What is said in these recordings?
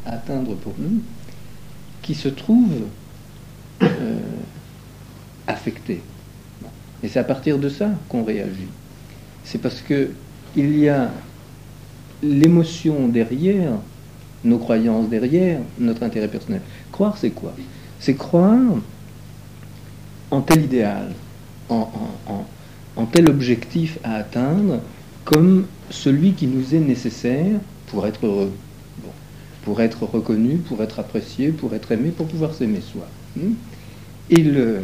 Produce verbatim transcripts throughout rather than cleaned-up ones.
à atteindre pour nous, qui se trouvent euh, affectés. Et c'est à partir de ça qu'on réagit. C'est parce que il y a l'émotion derrière, nos croyances derrière, notre intérêt personnel. Croire, c'est quoi? C'est croire en tel idéal, en, en, en, en tel objectif à atteindre, comme celui qui nous est nécessaire pour être heureux, bon, pour être reconnu, pour être apprécié, pour être aimé, pour pouvoir s'aimer soi. Et le,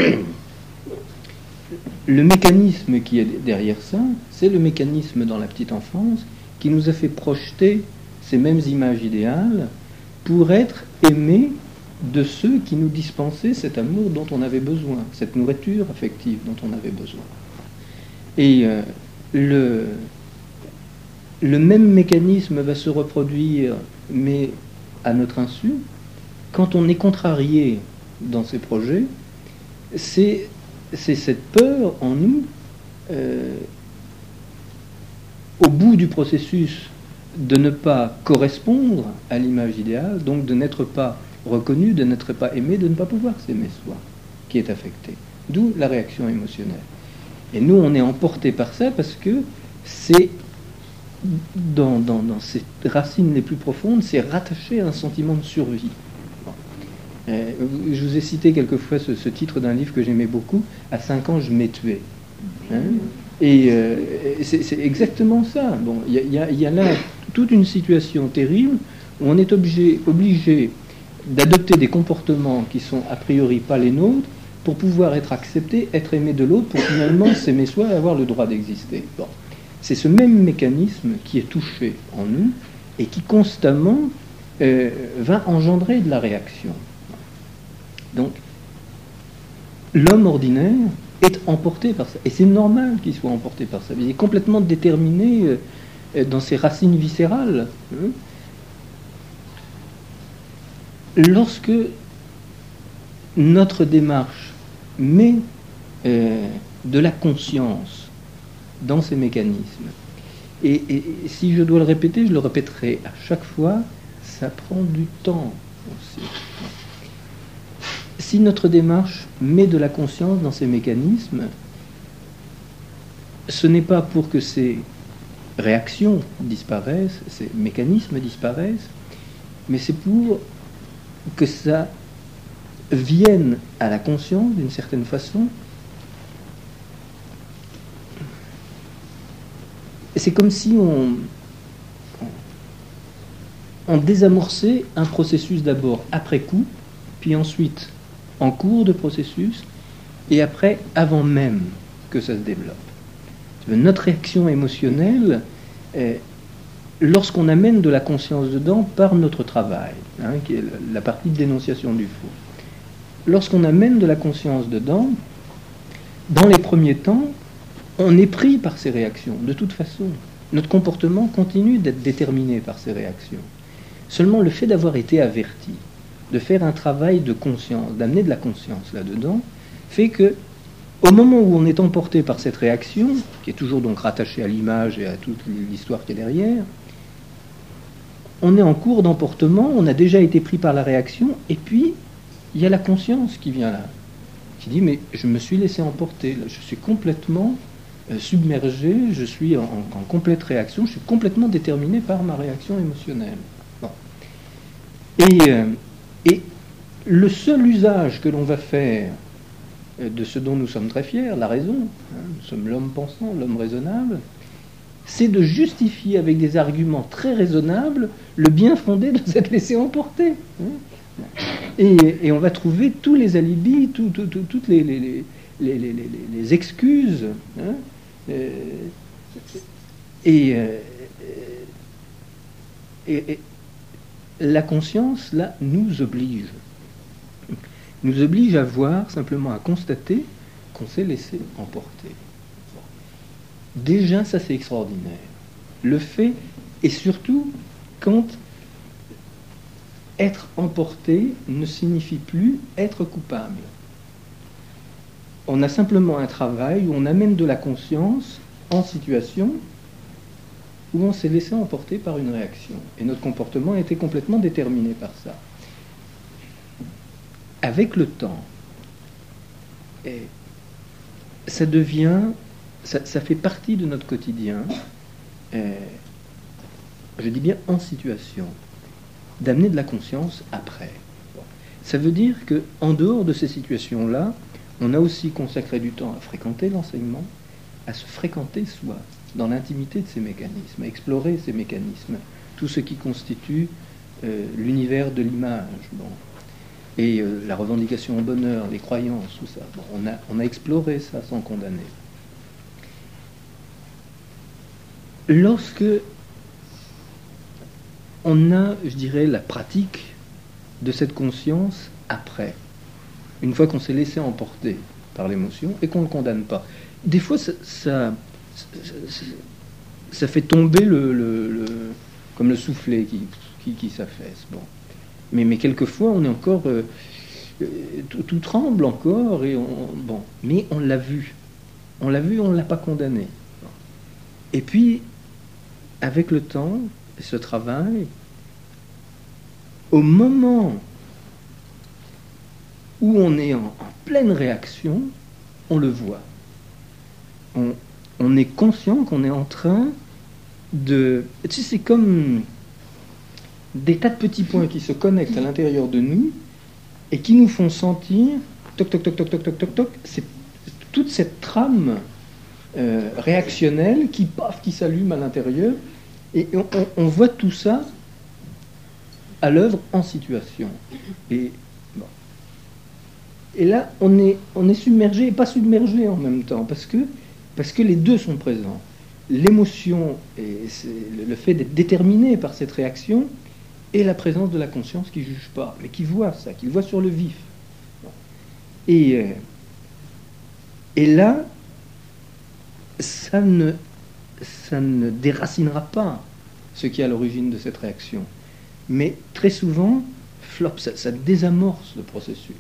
le mécanisme qui est derrière ça, c'est le mécanisme dans la petite enfance qui nous a fait projeter ces mêmes images idéales pour être aimés de ceux qui nous dispensaient cet amour dont on avait besoin, cette nourriture affective dont on avait besoin. Et euh, le, le même mécanisme va se reproduire, mais à notre insu, quand on est contrarié dans ces projets, c'est, c'est cette peur en nous, euh, au bout du processus, de ne pas correspondre à l'image idéale, donc de n'être pas reconnu, de n'être pas aimé, de ne pas pouvoir s'aimer soi, qui est affecté. D'où la réaction émotionnelle. Et nous, on est emporté par ça parce que c'est, dans, dans, dans ses racines les plus profondes, c'est rattaché à un sentiment de survie. Euh, je vous ai cité quelquefois ce, ce titre d'un livre que j'aimais beaucoup, « À cinq ans, je m'ai tué hein ». Et euh, c'est, c'est exactement ça. Bon, il y, y, y a là toute une situation terrible où on est obligé, obligé d'adopter des comportements qui sont a priori pas les nôtres pour pouvoir être accepté, être aimé de l'autre, pour finalement s'aimer soi et avoir le droit d'exister. Bon. C'est ce même mécanisme qui est touché en nous et qui constamment euh, va engendrer de la réaction. Donc, l'homme ordinaire est emporté par ça. Et c'est normal qu'il soit emporté par ça. Il est complètement déterminé euh, dans ses racines viscérales. Hein. Lorsque notre démarche met euh, de la conscience dans ces mécanismes, et, et, et si je dois le répéter, je le répéterai à chaque fois, ça prend du temps aussi. Si notre démarche met de la conscience dans ces mécanismes, ce n'est pas pour que ces réactions disparaissent, ces mécanismes disparaissent, mais c'est pour que ça vienne à la conscience d'une certaine façon. C'est comme si on, on désamorçait un processus d'abord après coup, puis ensuite en cours de processus, et après, avant même que ça se développe. Notre réaction émotionnelle, est, lorsqu'on amène de la conscience dedans par notre travail, hein, qui est la partie de dénonciation du faux, lorsqu'on amène de la conscience dedans, dans les premiers temps, on est pris par ces réactions, de toute façon. Notre comportement continue d'être déterminé par ces réactions. Seulement le fait d'avoir été averti, de faire un travail de conscience, d'amener de la conscience là-dedans, fait que, au moment où on est emporté par cette réaction, qui est toujours donc rattachée à l'image et à toute l'histoire qui est derrière, on est en cours d'emportement, on a déjà été pris par la réaction, et puis il y a la conscience qui vient là, qui dit mais je me suis laissé emporter, là, je suis complètement euh, submergé, je suis en, en complète réaction, je suis complètement déterminé par ma réaction émotionnelle. Bon. Et euh, Et le seul usage que l'on va faire de ce dont nous sommes très fiers, la raison, hein, nous sommes l'homme pensant, l'homme raisonnable, c'est de justifier avec des arguments très raisonnables le bien fondé de s'être laissé emporter. Hein. Et, et on va trouver tous les alibis, tout, tout, tout, toutes les, les, les, les, les, les, les excuses. Hein, et, et, et, et la conscience, là, nous oblige. Nous oblige à voir, simplement à constater qu'on s'est laissé emporter. Déjà, ça, c'est extraordinaire. Le fait, et surtout, quand être emporté ne signifie plus être coupable. On a simplement un travail où on amène de la conscience en situation où on s'est laissé emporter par une réaction. Et notre comportement a été complètement déterminé par ça. Avec le temps, et ça devient, ça, ça fait partie de notre quotidien, et je dis bien en situation, d'amener de la conscience après. Bon. Ça veut dire qu'en dehors de ces situations-là, on a aussi consacré du temps à fréquenter l'enseignement, à se fréquenter soi, dans l'intimité de ces mécanismes, à explorer ces mécanismes, tout ce qui constitue euh, l'univers de l'image, bon, et euh, la revendication au bonheur, les croyances, tout ça. Bon, on a, on a exploré ça sans condamner. Lorsque on a, je dirais, la pratique de cette conscience après, une fois qu'on s'est laissé emporter par l'émotion et qu'on ne le condamne pas. Des fois, ça, ça, ça, ça fait tomber le, le, le, comme le soufflet qui, qui, qui s'affaisse. Bon. Mais, mais quelquefois, on est encore... Euh, tout, tout tremble encore, et on, bon. Mais on l'a vu. On l'a vu, on ne l'a pas condamné. Bon. Et puis, avec le temps, ce travail, au moment où on est en, en pleine réaction, on le voit. On, on est conscient qu'on est en train de... Tu sais, c'est comme des tas de petits points qui se connectent à l'intérieur de nous et qui nous font sentir, toc, toc, toc, toc, toc, toc, toc, toc, c'est toute cette trame euh, réactionnelle qui, paf, qui s'allume à l'intérieur, et on, on, on voit tout ça à l'œuvre en situation. Et, bon. et là, on est, on est submergé et pas submergé en même temps, parce que, parce que les deux sont présents. L'émotion et le fait d'être déterminé par cette réaction, et la présence de la conscience qui ne juge pas, mais qui voit ça, qui voit sur le vif. Et, euh, et là, ça ne, ça ne déracinera pas ce qui est à l'origine de cette réaction. Mais très souvent, flop, ça, ça désamorce le processus.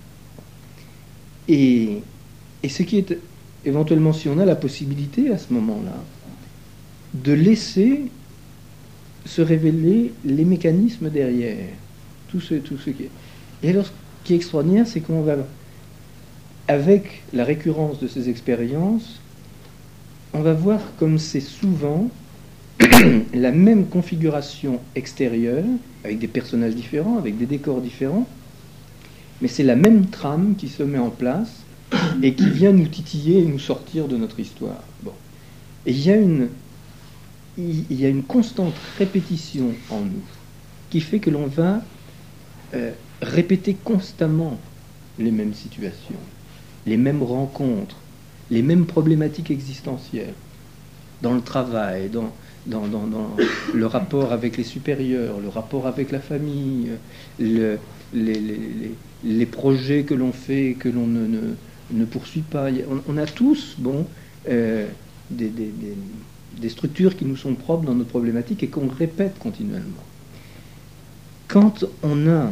Et, et ce qui est éventuellement, si on a la possibilité à ce moment-là, de laisser se révéler les mécanismes derrière, tout ce, tout ce qui est. Et alors, ce qui est extraordinaire, c'est qu'on va, avec la récurrence de ces expériences, on va voir comme c'est souvent la même configuration extérieure, avec des personnages différents, avec des décors différents, mais c'est la même trame qui se met en place et qui vient nous titiller et nous sortir de notre histoire. Bon. Et il y a une il y a une constante répétition en nous qui fait que l'on va euh, répéter constamment les mêmes situations, les mêmes rencontres, les mêmes problématiques existentielles dans le travail, dans, dans, dans, dans le rapport avec les supérieurs, le rapport avec la famille, le, les, les, les, les projets que l'on fait et que l'on ne, ne, ne poursuit pas. On, on a tous bon, euh, des... des, des des structures qui nous sont propres dans notre problématique et qu'on répète continuellement. Quand on a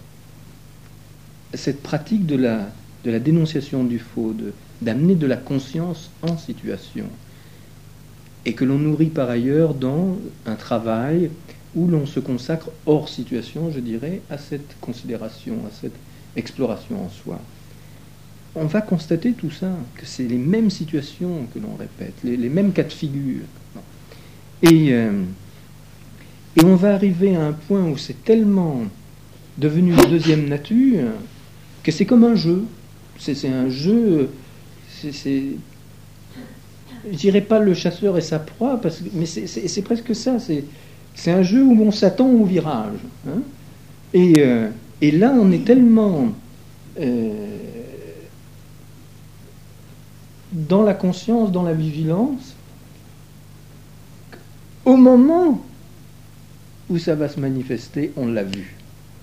cette pratique de la, de la dénonciation du faux, de, d'amener de la conscience en situation, et que l'on nourrit par ailleurs dans un travail où l'on se consacre hors situation, je dirais, à cette considération, à cette exploration en soi, on va constater tout ça, que c'est les mêmes situations que l'on répète, les, les mêmes cas de figure. Et, euh, et on va arriver à un point où c'est tellement devenu une deuxième nature que c'est comme un jeu. C'est, c'est un jeu, c'est, c'est, je dirais pas le chasseur et sa proie, parce que, mais c'est, c'est, c'est presque ça. C'est, c'est un jeu où on s'attend au virage. Hein, et, euh, et là, on est tellement... Euh, dans la conscience, dans la vigilance, au moment où ça va se manifester, on l'a vu.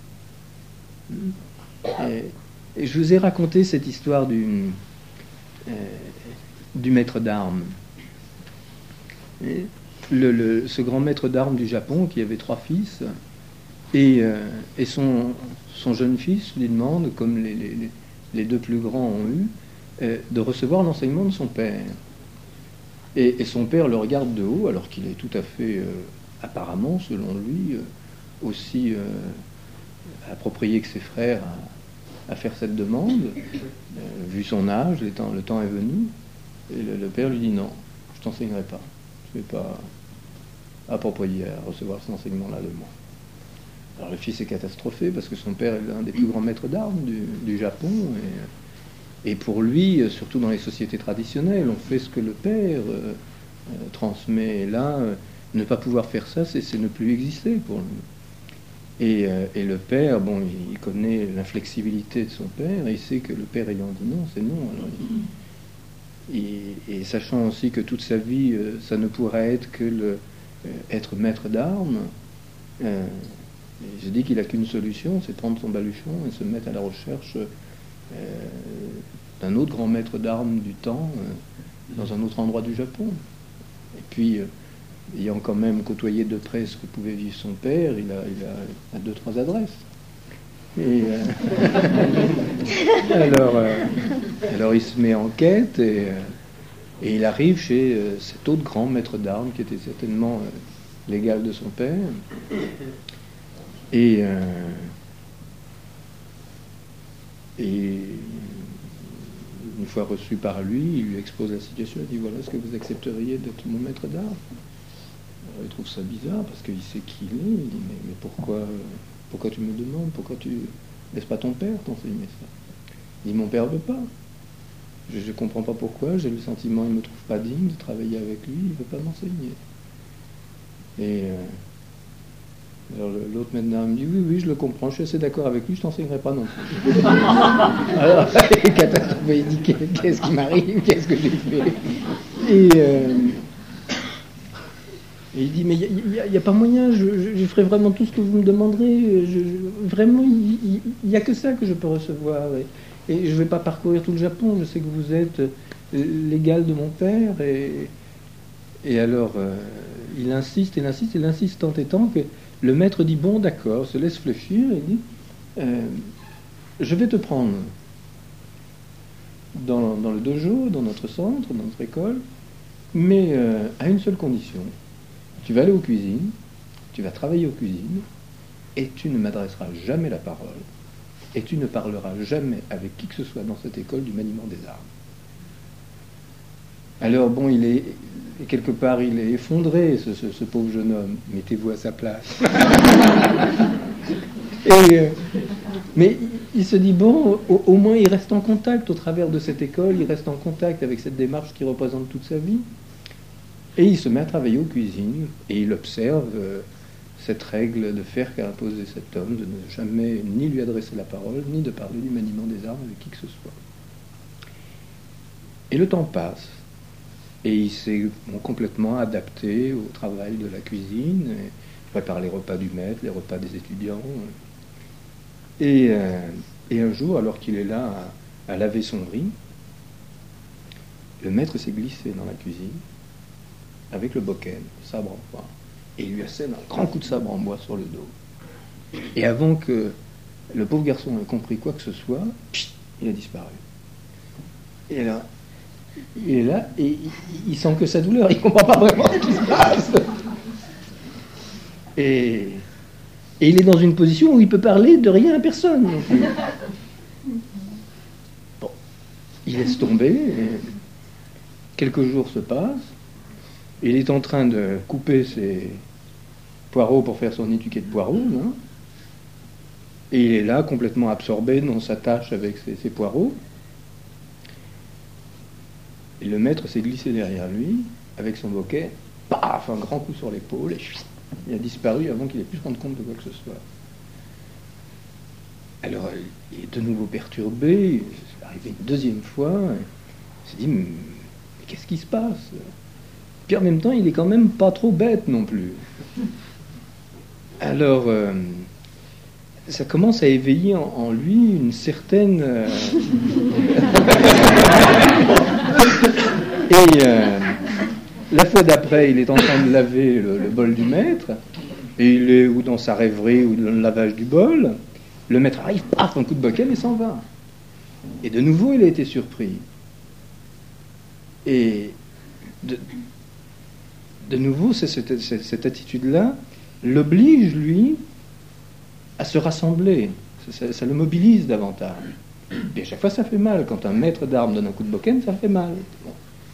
Et, et je vous ai raconté cette histoire du, euh, du maître d'armes. Et le, le, ce grand maître d'armes du Japon, qui avait trois fils, et, euh, et son, son jeune fils lui demande, comme les, les, les deux plus grands ont eu, de recevoir l'enseignement de son père. Et, et son père le regarde de haut, alors qu'il est tout à fait, euh, apparemment, selon lui, euh, aussi euh, approprié que ses frères à, à faire cette demande. Euh, vu son âge, le temps, le temps est venu. Et le, le père lui dit non, je t'enseignerai pas. Je ne suis pas approprié à recevoir cet enseignement-là de moi. Alors le fils est catastrophé parce que son père est l'un des plus grands maîtres d'armes du, du Japon. Et, et pour lui, surtout dans les sociétés traditionnelles, on fait ce que le père euh, euh, transmet. Et là, euh, ne pas pouvoir faire ça, c'est, c'est ne plus exister pour lui. Et, euh, et le père, bon, il, il connaît l'inflexibilité de son père, et il sait que le père ayant dit non, c'est non. Alors il, et, et sachant aussi que toute sa vie, euh, ça ne pourrait être que le, euh, être maître d'armes, euh, je dis qu'il n'a qu'une solution, c'est prendre son baluchon et se mettre à la recherche euh, d'un autre grand maître d'armes du temps, euh, dans un autre endroit du Japon. Et puis, euh, ayant quand même côtoyé de près ce que pouvait vivre son père, il a, il a, il a deux, trois adresses. Et, euh, alors, euh, alors il se met en quête et, euh, et il arrive chez euh, cet autre grand maître d'armes qui était certainement euh, l'égal de son père. Et, euh, et une fois reçu par lui, il lui expose la situation. Il dit voilà, est-ce que vous accepteriez d'être mon maître d'armes? Alors il trouve ça bizarre parce qu'il sait qui il est. Il dit mais, mais pourquoi, pourquoi tu me demandes? Pourquoi tu laisses pas ton père t'enseigner ça? Il dit mon père veut pas. Je ne comprends pas pourquoi. J'ai le sentiment qu'il ne me trouve pas digne de travailler avec lui. Il ne veut pas m'enseigner. Et euh, alors l'autre maintenant me dit oui, oui, je le comprends, je suis assez d'accord avec lui, je t'enseignerai pas non plus. Alors, il dit qu'est-ce qui m'arrive, qu'est-ce que j'ai fait? Et, euh, et il dit mais il n'y a, a, a pas moyen, je, je, je ferai vraiment tout ce que vous me demanderez, je, je, vraiment il n'y a que ça que je peux recevoir. Et, et je ne vais pas parcourir tout le Japon, je sais que vous êtes l'égal de mon père. Et, et alors euh, il insiste, il insiste, il insiste tant et tant que le maître dit bon, d'accord, se laisse fléchir et dit euh, je vais te prendre dans, dans le dojo, dans notre centre, dans notre école, mais euh, à une seule condition. Tu vas aller aux cuisines, tu vas travailler aux cuisines, et tu ne m'adresseras jamais la parole, et tu ne parleras jamais avec qui que ce soit dans cette école du maniement des armes. Alors bon, il est quelque part, il est effondré, ce, ce, ce pauvre jeune homme. Mettez-vous à sa place. Et, euh, mais il se dit bon, au, au moins il reste en contact au travers de cette école, il reste en contact avec cette démarche qui représente toute sa vie. Et il se met à travailler aux cuisines et il observe euh, cette règle de fer qu'a imposé cet homme, de ne jamais ni lui adresser la parole, ni de parler du maniement des armes avec qui que ce soit. Et le temps passe. Et il s'est bon, complètement adapté au travail de la cuisine. Et il prépare les repas du maître, les repas des étudiants. Et, euh, et un jour, alors qu'il est là à, à laver son riz, le maître s'est glissé dans la cuisine avec le bokken, le sabre en bois, et il lui assène un grand coup de sabre en bois sur le dos. Et avant que le pauvre garçon ait compris quoi que ce soit, pchit, il a disparu. Et là, il est là et il, il sent que sa douleur, il ne comprend pas vraiment ce qui se passe. Et, et il est dans une position où il peut parler de rien à personne. Donc, bon, il laisse tomber. Et quelques jours se passent. Il est en train de couper ses poireaux pour faire son étuquet de poireaux. Hein, et il est là, complètement absorbé dans sa tâche avec ses, ses poireaux. Et le maître s'est glissé derrière lui, avec son boquet, paf, un grand coup sur l'épaule, et il a disparu avant qu'il ait pu se rendre compte de quoi que ce soit. Alors, il est de nouveau perturbé, c'est arrivé une deuxième fois, il s'est dit, mais qu'est-ce qui se passe? Puis en même temps, il est quand même pas trop bête non plus. Alors, euh, ça commence à éveiller en, en lui une certaine... Euh... Et euh, la fois d'après, il est en train de laver le, le bol du maître, et il est ou dans sa rêverie ou dans le lavage du bol. Le maître arrive, paf, un coup de bokken et s'en va. Et de nouveau, il a été surpris. Et de, de nouveau, c'est cette, cette, cette attitude-là l'oblige, lui, à se rassembler. Ça, ça le mobilise davantage. Et à chaque fois, ça fait mal. Quand un maître d'armes donne un coup de bokken, ça fait mal. Bon.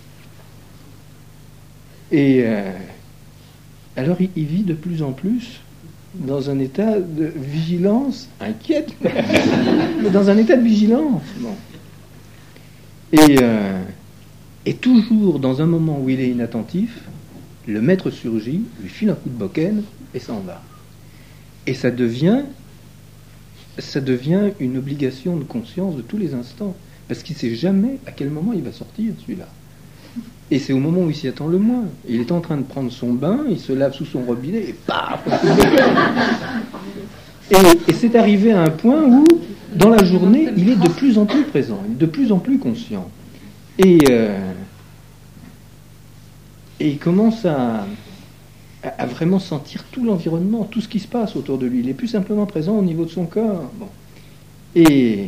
Et euh, alors, il, il vit de plus en plus dans un état de vigilance, inquiète, mais dans un état de vigilance. Bon. Et, euh, et toujours dans un moment où il est inattentif, le maître surgit, lui file un coup de bokken et s'en va. Et ça devient, ça devient une obligation de conscience de tous les instants, parce qu'il ne sait jamais à quel moment il va sortir, celui-là. Et c'est au moment où il s'y attend le moins. Il est en train de prendre son bain, il se lave sous son robinet, et paf. Et, et c'est arrivé à un point où, dans la journée, il est de plus en plus présent, il est de plus en plus conscient. Et, euh, et il commence à, à vraiment sentir tout l'environnement, tout ce qui se passe autour de lui. Il est plus simplement présent au niveau de son corps. Bon. Et,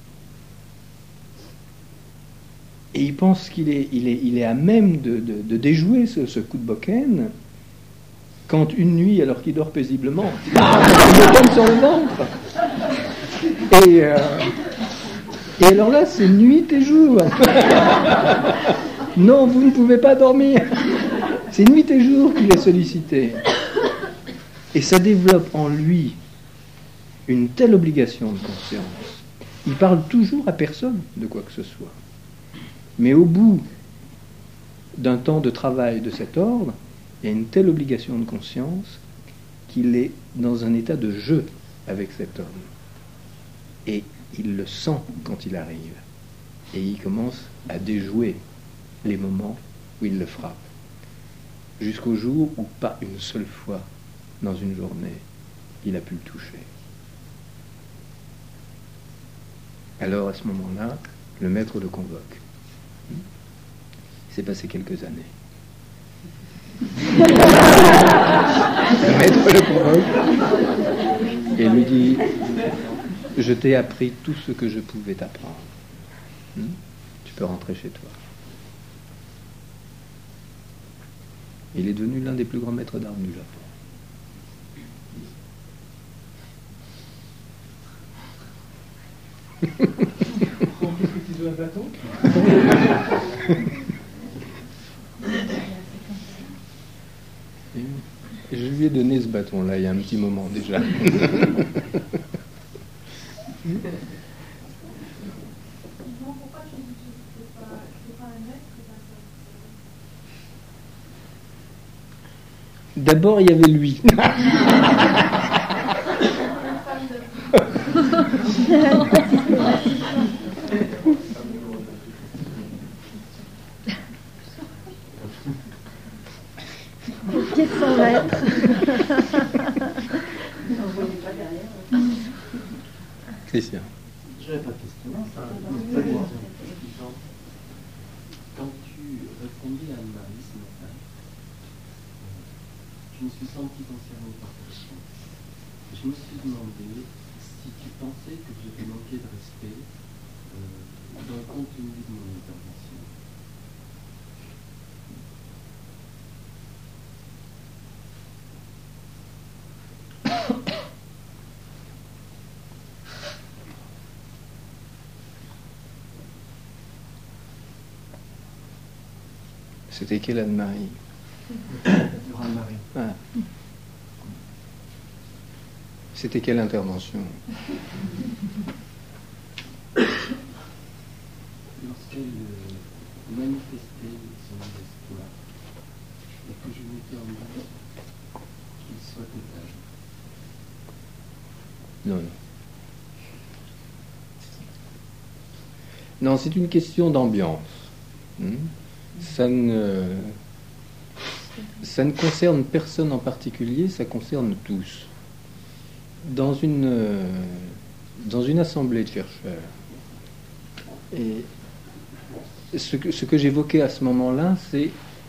et il pense qu'il est, il est, il est à même de, de, de déjouer ce, ce coup de bokken, quand une nuit, alors qu'il dort paisiblement, il tombe sur le ventre. Et, euh, et alors là, c'est nuit et jour. Non, vous ne pouvez pas dormir. C'est nuit et jour qu'il est sollicité. Et ça développe en lui une telle obligation de conscience. Il parle toujours à personne de quoi que ce soit. Mais au bout d'un temps de travail de cet ordre, il y a une telle obligation de conscience qu'il est dans un état de jeu avec cet homme. Et il le sent quand il arrive. Et il commence à déjouer les moments où il le frappe. Jusqu'au jour où pas une seule fois dans une journée, il a pu le toucher. Alors à ce moment-là, le maître le convoque. Il s'est passé quelques années. Le maître le convoque et lui dit: je t'ai appris tout ce que je pouvais t'apprendre. Hmm? Tu peux rentrer chez toi. Il est devenu l'un des plus grands maîtres d'armes du Japon. Tu joues un bâton ? Je lui ai donné ce bâton-là il y a un petit moment déjà. D'abord, il y avait lui. Pied de son maître. Christian. Je n'avais pas de question. Quand tu répondais à Anne-Marie ce matin, je me suis senti concerné par ta réponse. Je me suis demandé si tu pensais que j'avais manqué de respect euh, dans le contenu de mon intervention. C'était quelle Anne-Marie? Anne-Marie. Ah. C'était quelle intervention? Lorsqu'elle euh, manifestait son espoir et que je m'étais en doute qu'il soit total. Non, non. Non, c'est une question d'ambiance. Hmm? Ça ne, ça ne concerne personne en particulier, ça concerne tous. Dans une, dans une assemblée de chercheurs, et ce que, ce que j'évoquais à ce moment-là, c'est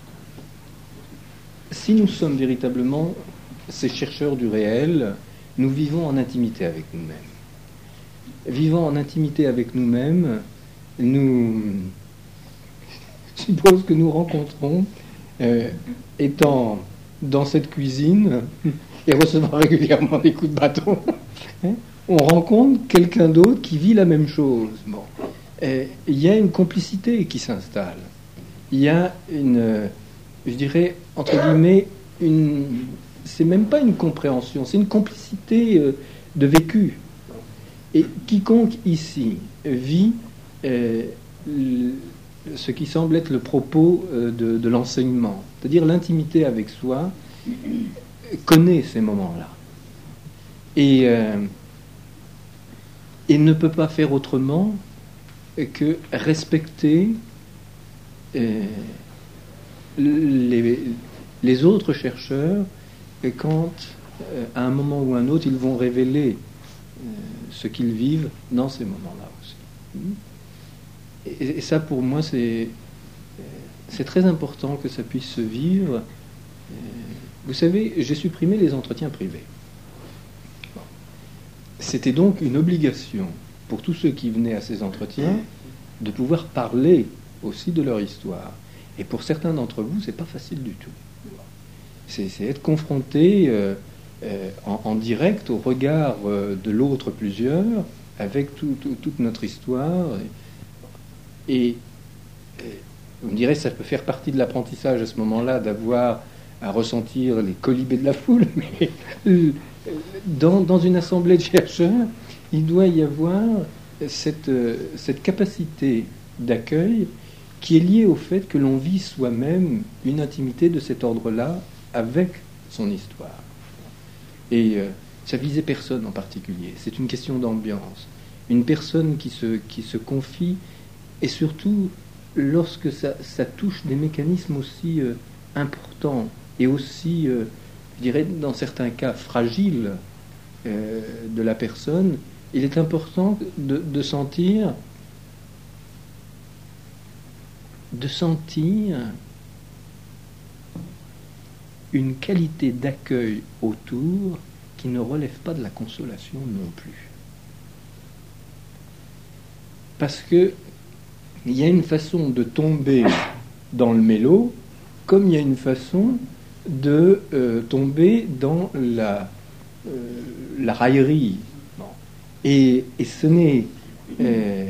si nous sommes véritablement ces chercheurs du réel, nous vivons en intimité avec nous-mêmes. Vivant en intimité avec nous-mêmes, nous... Je suppose que nous rencontrons euh, étant dans cette cuisine et recevant régulièrement des coups de bâton, hein, on rencontre quelqu'un d'autre qui vit la même chose. Bon. Et il y a une complicité qui s'installe. Il y a une, je dirais, entre guillemets, une, c'est même pas une compréhension, c'est une complicité euh, de vécu. Et quiconque ici vit euh, le, ce qui semble être le propos euh, de, de l'enseignement, c'est-à-dire l'intimité avec soi, connaît ces moments-là. Et, euh, et ne peut pas faire autrement que respecter euh, les, les autres chercheurs quand, euh, à un moment ou un autre, ils vont révéler euh, ce qu'ils vivent dans ces moments-là aussi. Et, et ça, pour moi, c'est, c'est très important que ça puisse se vivre. Vous savez, j'ai supprimé les entretiens privés. Bon. C'était donc une obligation pour tous ceux qui venaient à ces entretiens de pouvoir parler aussi de leur histoire. Et pour certains d'entre vous, c'est pas facile du tout. C'est, c'est être confronté euh, euh, en, en direct au regard euh, de l'autre plusieurs, avec tout, tout, toute notre histoire. Et, et, et vous me direz, ça peut faire partie de l'apprentissage à ce moment-là, d'avoir à ressentir les colibés de la foule, mais dans, dans une assemblée de chercheurs, il doit y avoir cette, cette capacité d'accueil qui est liée au fait que l'on vit soi-même une intimité de cet ordre-là avec son histoire. Et euh, ça visait personne en particulier, c'est une question d'ambiance. Une personne qui se, qui se confie, et surtout lorsque ça, ça touche des mécanismes aussi euh, importants, et aussi, euh, je dirais, dans certains cas fragiles euh, de la personne, il est important de, de sentir, de sentir une qualité d'accueil autour qui ne relève pas de la consolation non plus. Parce que il y a une façon de tomber dans le mélo, comme il y a une façon de euh, tomber dans la, euh, la raillerie. Bon. Et, et ce n'est, euh,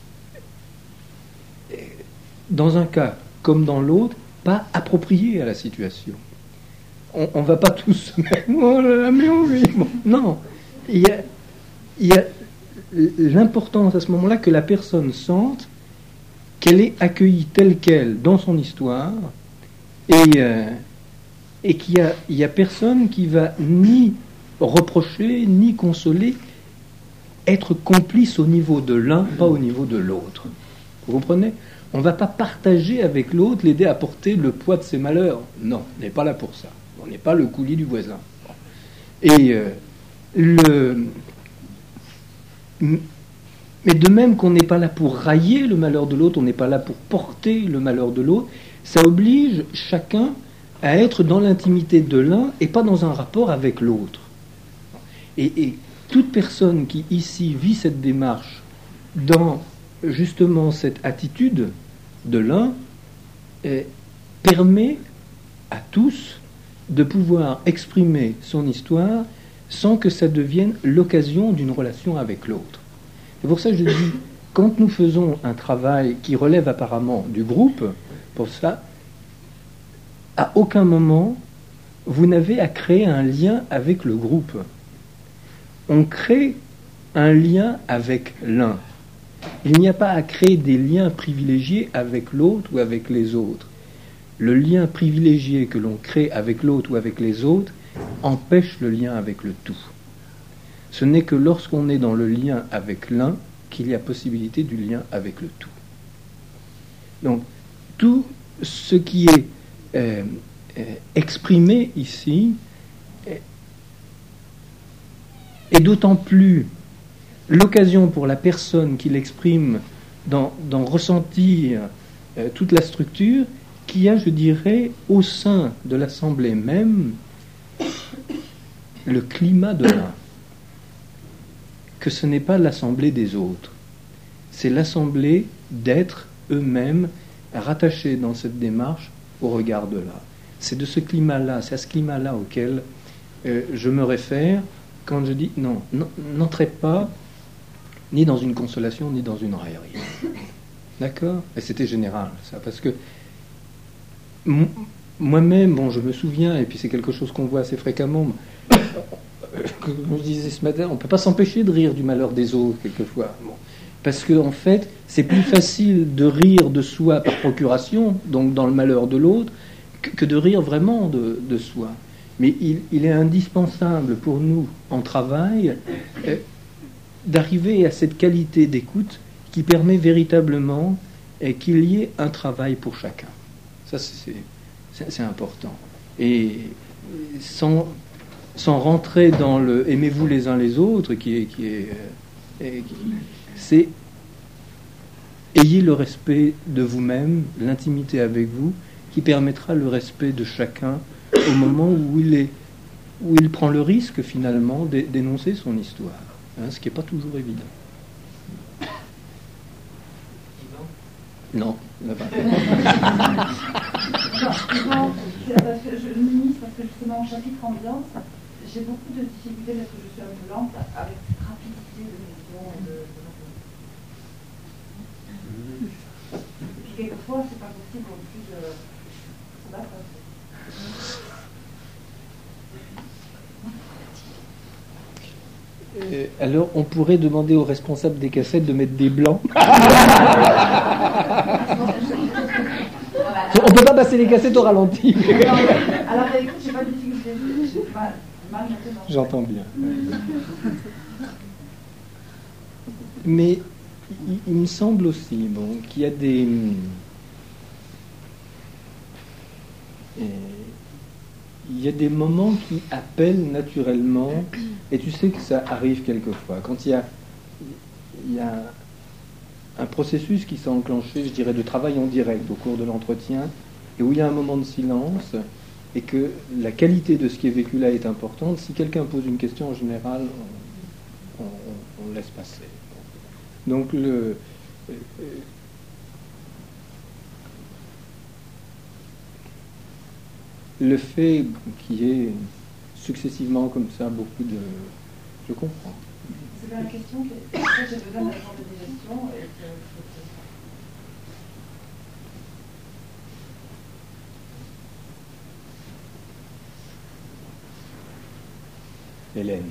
dans un cas comme dans l'autre, pas approprié à la situation. On ne va pas tous se mettre, oh là là, mais oui. Bon, non, il y a, il y a l'importance à ce moment-là que la personne sente qu'elle est accueillie telle qu'elle dans son histoire, et, euh, et qu'il y a, il y a personne qui va ni reprocher, ni consoler, être complice au niveau de l'un, pas au niveau de l'autre. Vous comprenez ? On ne va pas partager avec l'autre, l'aider à porter le poids de ses malheurs. Non, on n'est pas là pour ça. On n'est pas le coulis du voisin. Et euh, le... Mais de même qu'on n'est pas là pour railler le malheur de l'autre, on n'est pas là pour porter le malheur de l'autre, ça oblige chacun à être dans l'intimité de l'un et pas dans un rapport avec l'autre. Et, et toute personne qui ici vit cette démarche dans justement cette attitude de l'un eh, permet à tous de pouvoir exprimer son histoire sans que ça devienne l'occasion d'une relation avec l'autre. C'est pour ça que je dis, quand nous faisons un travail qui relève apparemment du groupe, pour ça, à aucun moment, vous n'avez à créer un lien avec le groupe. On crée un lien avec l'un. Il n'y a pas à créer des liens privilégiés avec l'autre ou avec les autres. Le lien privilégié que l'on crée avec l'autre ou avec les autres empêche le lien avec le tout. Ce n'est que lorsqu'on est dans le lien avec l'un qu'il y a possibilité du lien avec le tout. Donc, tout ce qui est euh, euh, exprimé ici est, est d'autant plus l'occasion pour la personne qui l'exprime d'en, d'en ressentir euh, toute la structure qu'il y a, je dirais, au sein de l'assemblée même le climat de l'un. Que ce n'est pas l'assemblée des autres, c'est l'assemblée d'êtres eux-mêmes rattachés dans cette démarche au regard de là. C'est de ce climat-là, c'est à ce climat-là auquel euh, je me réfère quand je dis non, non, n'entrez pas ni dans une consolation ni dans une raillerie. D'accord? Et c'était général, ça, parce que m- moi-même, bon, je me souviens, et puis c'est quelque chose qu'on voit assez fréquemment, comme je disais ce matin, on ne peut pas s'empêcher de rire du malheur des autres, quelquefois. Bon. Parce qu'en en fait, c'est plus facile de rire de soi par procuration, donc dans le malheur de l'autre, que, que de rire vraiment de, de soi. Mais il, il est indispensable pour nous, en travail, euh, d'arriver à cette qualité d'écoute qui permet véritablement euh, qu'il y ait un travail pour chacun. Ça, c'est, c'est, c'est important. Et sans, sans rentrer dans le « aimez-vous les uns les autres », qui est... Qui est euh, qui, c'est ayez le respect de vous-même, l'intimité avec vous, qui permettra le respect de chacun au moment où il, est, où il prend le risque finalement d'énoncer son histoire, hein, ce qui n'est pas toujours évident. Non, là-bas. Je minimise parce que justement en chapitre ambiance, j'ai beaucoup de difficultés parce que je suis un peu lente avec cette rapidité de vision et de... Puis quelquefois, c'est pas possible en plus de se battre. Euh, alors, on pourrait demander aux responsables des cassettes de mettre des blancs. On peut pas passer les cassettes au ralenti. Alors, écoute, j'ai pas de difficulté. J'ai mal, mal maintenant. J'entends bien. Mais il, il me semble aussi bon, qu'il y a des... Et, il y a des moments qui appellent naturellement, et tu sais que ça arrive quelquefois, quand il y a, il y a un processus qui s'est enclenché, je dirais, de travail en direct au cours de l'entretien, et où il y a un moment de silence, et que la qualité de ce qui est vécu là est importante, si quelqu'un pose une question, en général, on, on, on laisse passer. Donc le... Le fait qu'il y ait successivement comme ça beaucoup de... Je comprends. C'est la question que j'ai besoin d'un genre de digestion et que... Hélène.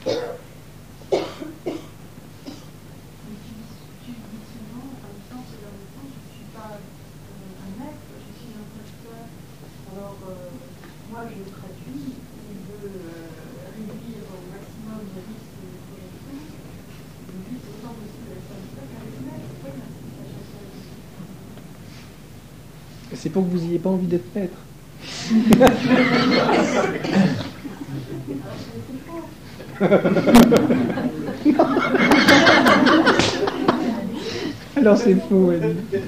Alors, euh, moi je le traduis, il veut euh, réduire au maximum le risque de projection. Le but c'est autant possible d'être un spectacle avec le maître. C'est quoi la chanson? C'est pour que vous n'ayez pas envie d'être maître. Alors c'est faux, elle dit.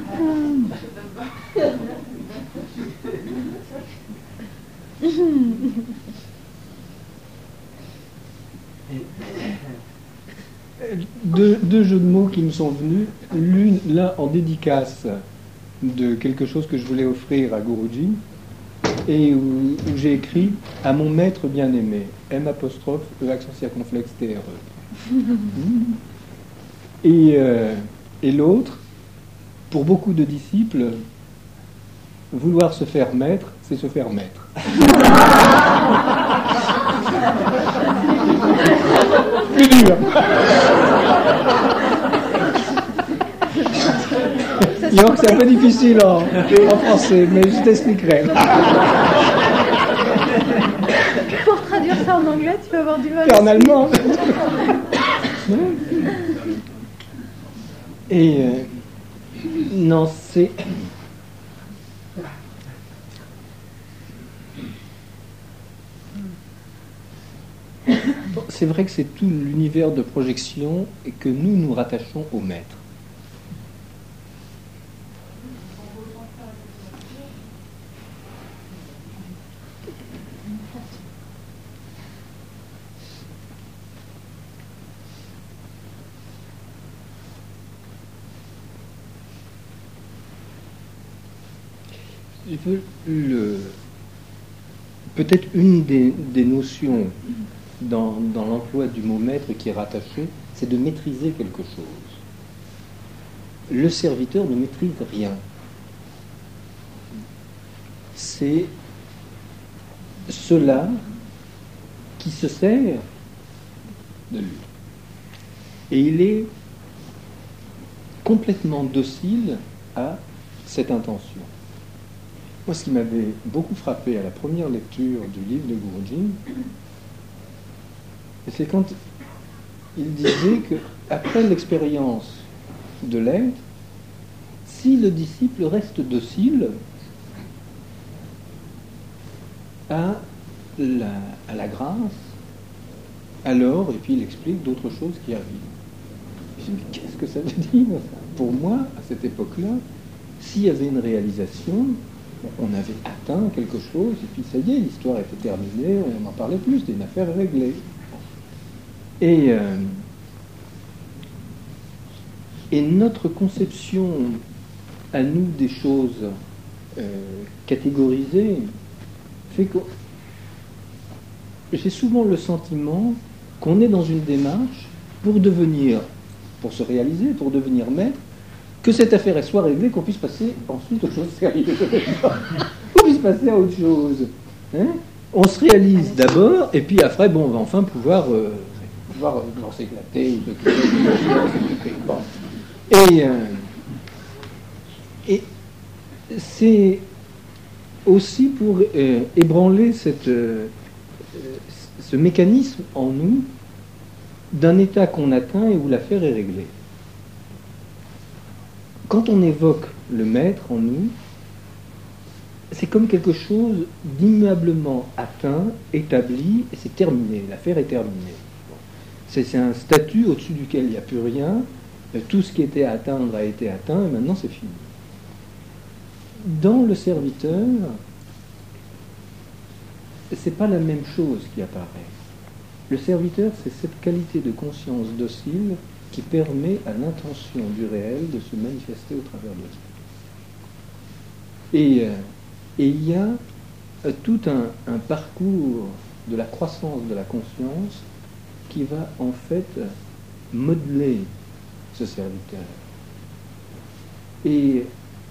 Deux, deux jeux de mots qui me sont venus, l'une l'un en dédicace de quelque chose que je voulais offrir à Guruji et où, où j'ai écrit à mon maître bien-aimé, M apostrophe E accent circonflexe T R E. Et, euh, et l'autre, pour beaucoup de disciples, vouloir se faire maître, c'est se faire maître. Plus dur. Donc c'est un peu difficile en, en français, mais je t'expliquerai. Pour traduire ça en anglais, tu vas avoir du mal. Et en allemand. Et euh, non, c'est... C'est vrai que c'est tout l'univers de projection et que nous nous rattachons au maître. je veux le, peut-être une des, des notions dans, dans l'emploi du mot maître qui est rattaché, c'est de maîtriser quelque chose. Le serviteur ne maîtrise rien. C'est cela qui se sert de lui. Et il est complètement docile à cette intention. Moi, ce qui m'avait beaucoup frappé à la première lecture du livre de Guruji, c'est quand il disait qu'après l'expérience de l'être, si le disciple reste docile à la, à la grâce, alors, et puis il explique d'autres choses qui arrivent. Je dis, mais qu'est-ce que ça veut dire ça? Pour moi, à cette époque-là, s'il y avait une réalisation, on avait atteint quelque chose, et puis ça y est, l'histoire était terminée, on n'en parlait plus, c'était une affaire réglée. Et, euh, et notre conception à nous des choses euh, catégorisées fait que j'ai souvent le sentiment qu'on est dans une démarche pour devenir, pour se réaliser, pour devenir maître, que cette affaire est soit réglée, qu'on puisse passer ensuite aux choses sérieuses, qu'on puisse passer à autre chose. Hein? On se réalise d'abord, et puis après, bon, on va enfin pouvoir, euh, pouvoir euh, s'éclater. Bon. Et, euh, et c'est aussi pour euh, ébranler cette, euh, ce mécanisme en nous d'un état qu'on atteint et où l'affaire est réglée. Quand on évoque le maître en nous, c'est comme quelque chose d'immuablement atteint, établi, et c'est terminé, l'affaire est terminée. C'est, c'est un statut au-dessus duquel il n'y a plus rien, tout ce qui était à atteindre a été atteint, et maintenant c'est fini. Dans le serviteur, c'est pas la même chose qui apparaît. Le serviteur, c'est cette qualité de conscience docile qui permet à l'intention du réel de se manifester au travers de lui. Et, et il y a tout un, un parcours de la croissance de la conscience qui va en fait modeler ce serviteur. Et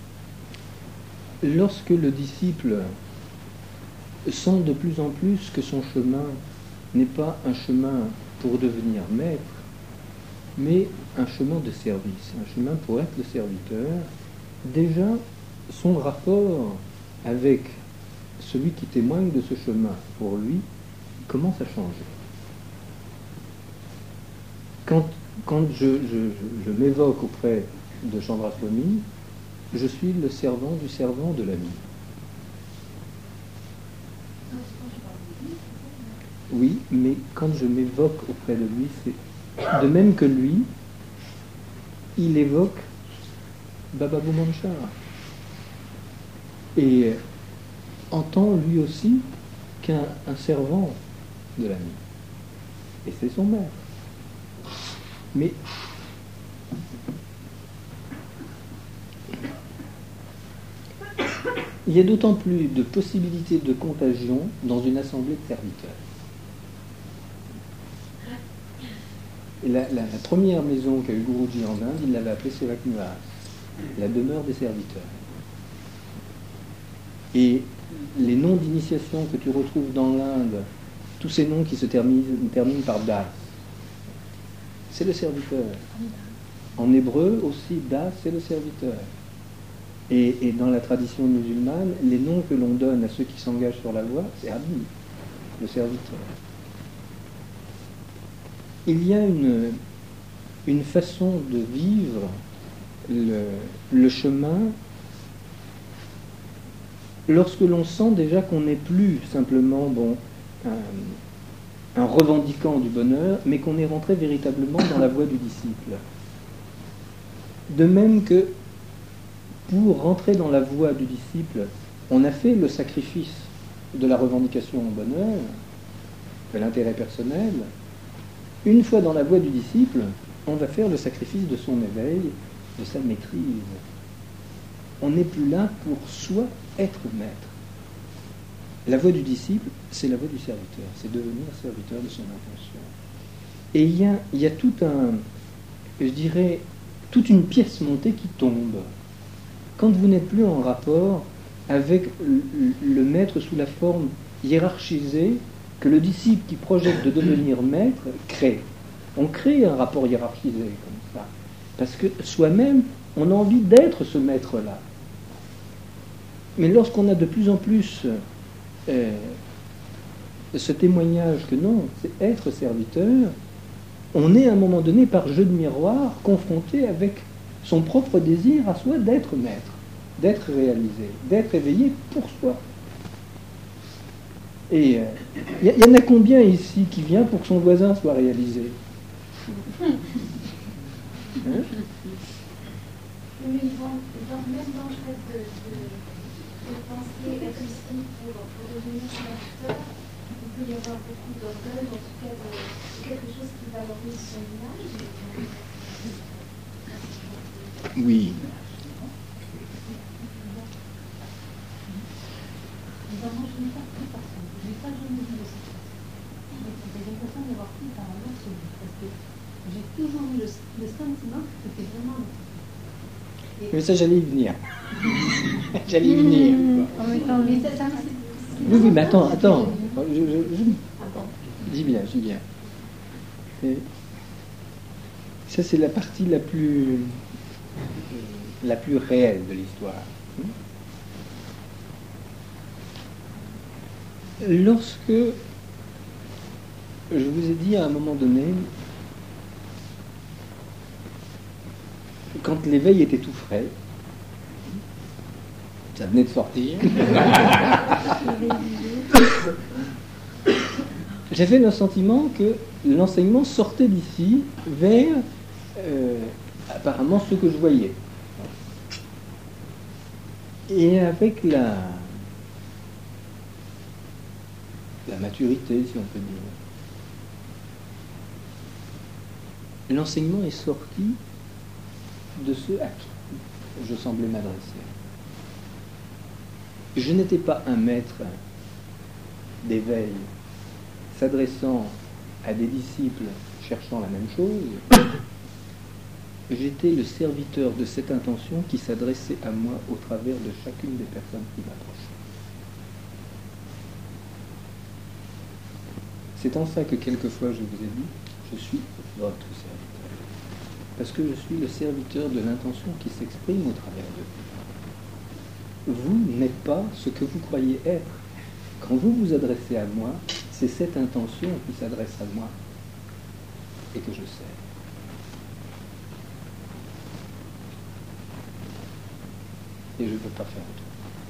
lorsque le disciple sent de plus en plus que son chemin n'est pas un chemin pour devenir maître, mais un chemin de service, un chemin pour être le serviteur, déjà son rapport avec celui qui témoigne de ce chemin pour lui commence à changer. Quand, quand je, je, je m'évoque auprès de Chandraswami, je suis le servant du servant de l'ami. Oui, mais quand je m'évoque auprès de lui, c'est de même que lui, il évoque Baba Bhumanchar. Et entend lui aussi qu'un un servant de l'ami. Et c'est son maître. Mais il y a d'autant plus de possibilités de contagion dans une assemblée de serviteurs. Et la, la, la première maison qu'a eu Guruji en Inde, il l'avait appelée Sevak-Nivas, la demeure des serviteurs. Et les noms d'initiation que tu retrouves dans l'Inde, tous ces noms qui se terminent, terminent par Das, c'est le serviteur. En hébreu aussi, Das, c'est le serviteur. Et, et dans la tradition musulmane, les noms que l'on donne à ceux qui s'engagent sur la voie, c'est Abdi, le serviteur. Il y a une, une façon de vivre le, le chemin lorsque l'on sent déjà qu'on n'est plus simplement bon, un, un revendiquant du bonheur, mais qu'on est rentré véritablement dans la voie du disciple. De même que pour rentrer dans la voie du disciple, on a fait le sacrifice de la revendication au bonheur, de l'intérêt personnel. Une fois dans la voie du disciple, on va faire le sacrifice de son éveil, de sa maîtrise. On n'est plus là pour soi, être maître. La voie du disciple, c'est la voie du serviteur, c'est devenir serviteur de son intention. Et il y a, il y a tout un, je dirais, toute une pièce montée qui tombe. Quand vous n'êtes plus en rapport avec le, le maître sous la forme hiérarchisée que le disciple qui projette de devenir maître crée. On crée un rapport hiérarchisé comme ça. Parce que soi-même, on a envie d'être ce maître-là. Mais lorsqu'on a de plus en plus euh, ce témoignage que non, c'est être serviteur, on est à un moment donné, par jeu de miroir, confronté avec son propre désir à soi d'être maître, d'être réalisé, d'être éveillé pour soi. Et il euh, y, y en a combien ici qui vient pour que son voisin soit réalisé? Hein? Oui, bon, donc même dans le fait de, de, de penser être ici pour, pour devenir serviteur, il peut y avoir beaucoup d'orgueil, en tout cas de, de quelque chose qui valorise son image. Oui. Moi, je n'ai pas pris par ça. Je n'ai pas jamais vu de cette façon. J'ai l'impression d'avoir pris par un absolu. Parce que j'ai toujours eu le, le sentiment que c'était vraiment... Et... Mais ça, j'allais y venir. J'allais y venir. En mettant Mais ça, ça, Oui, oui, mais attends, attends. Je, je, je... Dis bien, dis bien. Et ça, c'est la partie la plus, la plus réelle de l'histoire. Lorsque je vous ai dit à un moment donné, quand l'éveil était tout frais, ça venait de sortir, j'avais le sentiment que l'enseignement sortait d'ici vers euh, apparemment ce que je voyais. Et avec la, la maturité, si on peut dire, l'enseignement est sorti de ceux à qui je semblais m'adresser. Je n'étais pas un maître d'éveil s'adressant à des disciples cherchant la même chose. J'étais le serviteur de cette intention qui s'adressait à moi au travers de chacune des personnes qui m'approchaient. C'est en ça que quelquefois je vous ai dit, je suis votre serviteur. Parce que je suis le serviteur de l'intention qui s'exprime au travers de vous. Vous n'êtes pas ce que vous croyez être. Quand vous vous adressez à moi, c'est cette intention qui s'adresse à moi et que je sers. Et je ne peux pas faire autrement.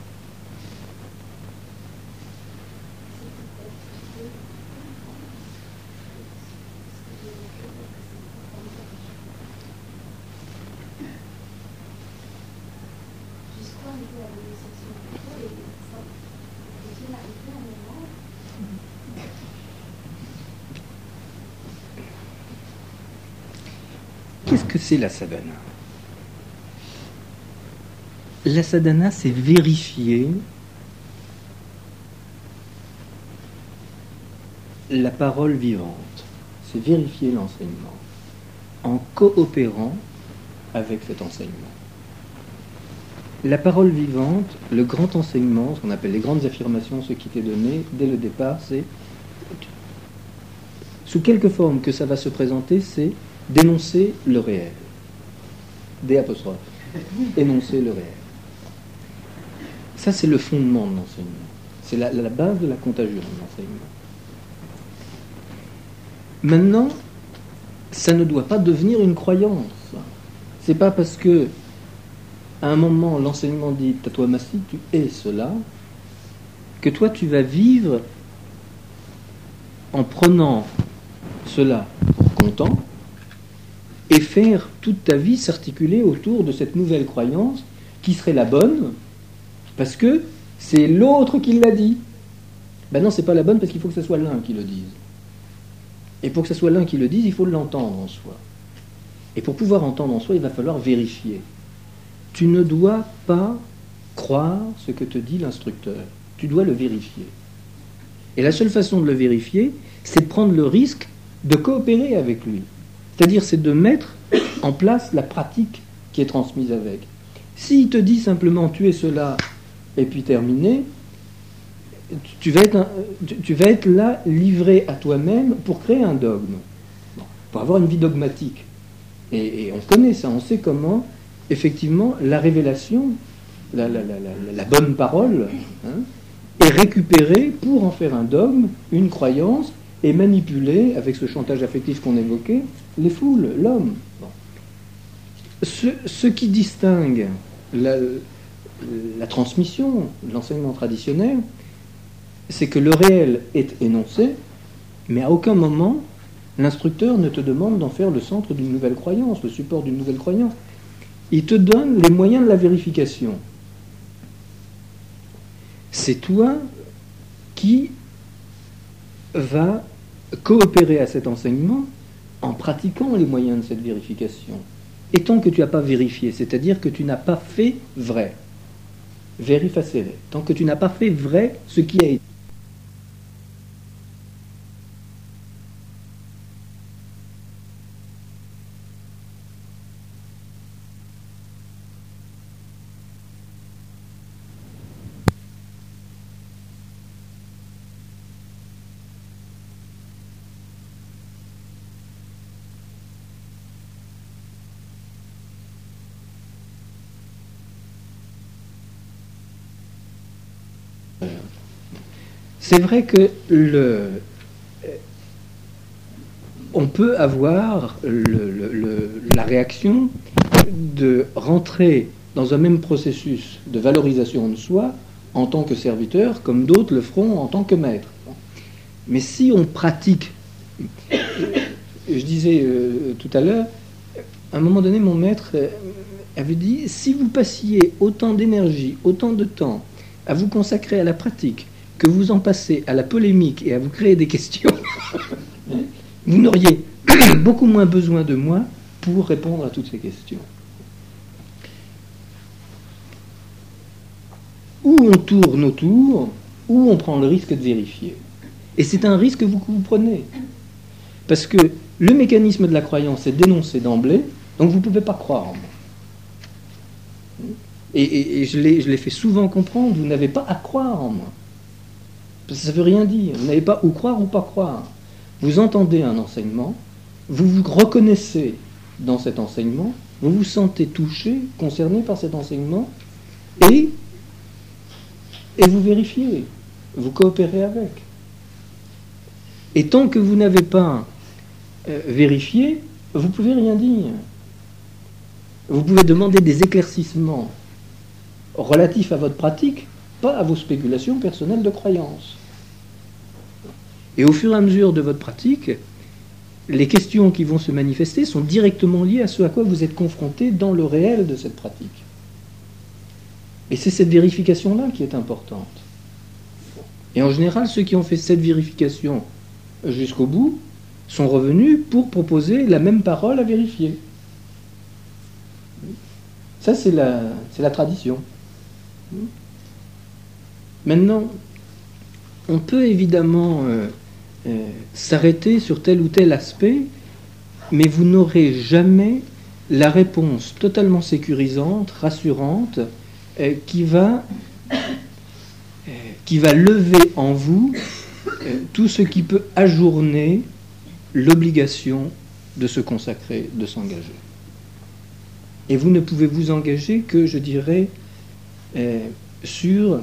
Qu'est-ce que c'est la sadhana? La sadhana, c'est vérifier la parole vivante, c'est vérifier l'enseignement en coopérant avec cet enseignement. La parole vivante, le grand enseignement, ce qu'on appelle les grandes affirmations, ce qui t'est donné dès le départ, c'est, sous quelque forme que ça va se présenter, c'est dénoncer le réel. Des apostrophes. Énoncer le réel. Ça, c'est le fondement de l'enseignement. C'est la, la base de la contagion de l'enseignement. Maintenant, ça ne doit pas devenir une croyance. C'est pas parce que à un moment l'enseignement dit Tattwamasi, tu es cela, que toi tu vas vivre en prenant cela pour content et faire toute ta vie s'articuler autour de cette nouvelle croyance qui serait la bonne parce que c'est l'autre qui l'a dit. Ben non, c'est pas la bonne parce qu'il faut que ce soit l'un qui le dise. Et pour que ce soit l'un qui le dise, il faut l'entendre en soi. Et pour pouvoir entendre en soi, il va falloir vérifier. Tu ne dois pas croire ce que te dit l'instructeur. Tu dois le vérifier. Et la seule façon de le vérifier, c'est de prendre le risque de coopérer avec lui. C'est-à-dire, c'est de mettre en place la pratique qui est transmise avec. S'il te dit simplement tu es cela et puis terminé, tu vas être, un, tu vas être là livré à toi-même pour créer un dogme, bon, pour avoir une vie dogmatique. Et, et on connaît ça, on sait comment, effectivement, la révélation, la, la, la, la, la bonne parole, hein, est récupérée pour en faire un dogme, une croyance, et manipuler, avec ce chantage affectif qu'on évoquait, les foules, l'homme. Bon. Ce, ce qui distingue la, la transmission de l'enseignement traditionnel, c'est que le réel est énoncé, mais à aucun moment, l'instructeur ne te demande d'en faire le centre d'une nouvelle croyance, le support d'une nouvelle croyance. Il te donne les moyens de la vérification. C'est toi qui va coopérer à cet enseignement en pratiquant les moyens de cette vérification. Et tant que tu n'as pas vérifié, c'est-à-dire que tu n'as pas fait vrai, verifacere, tant que tu n'as pas fait vrai ce qui a été. C'est vrai que le, on peut avoir le, le, le, la réaction de rentrer dans un même processus de valorisation de soi en tant que serviteur, comme d'autres le feront en tant que maître. Mais si on pratique, je disais euh, tout à l'heure, à un moment donné, mon maître avait dit, si vous passiez autant d'énergie, autant de temps à vous consacrer à la pratique, que vous en passez à la polémique et à vous créer des questions, vous n'auriez beaucoup moins besoin de moi pour répondre à toutes ces questions. Ou on tourne autour, ou on prend le risque de vérifier. Et c'est un risque que vous, que vous prenez. Parce que le mécanisme de la croyance est dénoncé d'emblée, donc vous ne pouvez pas croire en moi. Et, et, et je l'ai, je l'ai fait souvent comprendre, vous n'avez pas à croire en moi. Parce que ça ne veut rien dire. Vous n'avez pas ou croire ou pas croire. Vous entendez un enseignement, vous vous reconnaissez dans cet enseignement, vous vous sentez touché, concerné par cet enseignement, et, et vous vérifiez, vous coopérez avec. Et tant que vous n'avez pas euh, vérifié, vous ne pouvez rien dire. Vous pouvez demander des éclaircissements relatifs à votre pratique, pas à vos spéculations personnelles de croyance. Et au fur et à mesure de votre pratique, les questions qui vont se manifester sont directement liées à ce à quoi vous êtes confronté dans le réel de cette pratique. Et c'est cette vérification-là qui est importante. Et en général, ceux qui ont fait cette vérification jusqu'au bout sont revenus pour proposer la même parole à vérifier. Ça, c'est la, c'est la tradition. Maintenant, on peut évidemment euh, euh, s'arrêter sur tel ou tel aspect, mais vous n'aurez jamais la réponse totalement sécurisante, rassurante, euh, qui va, euh, qui va lever en vous euh, tout ce qui peut ajourner l'obligation de se consacrer, de s'engager. Et vous ne pouvez vous engager que, je dirais, euh, sur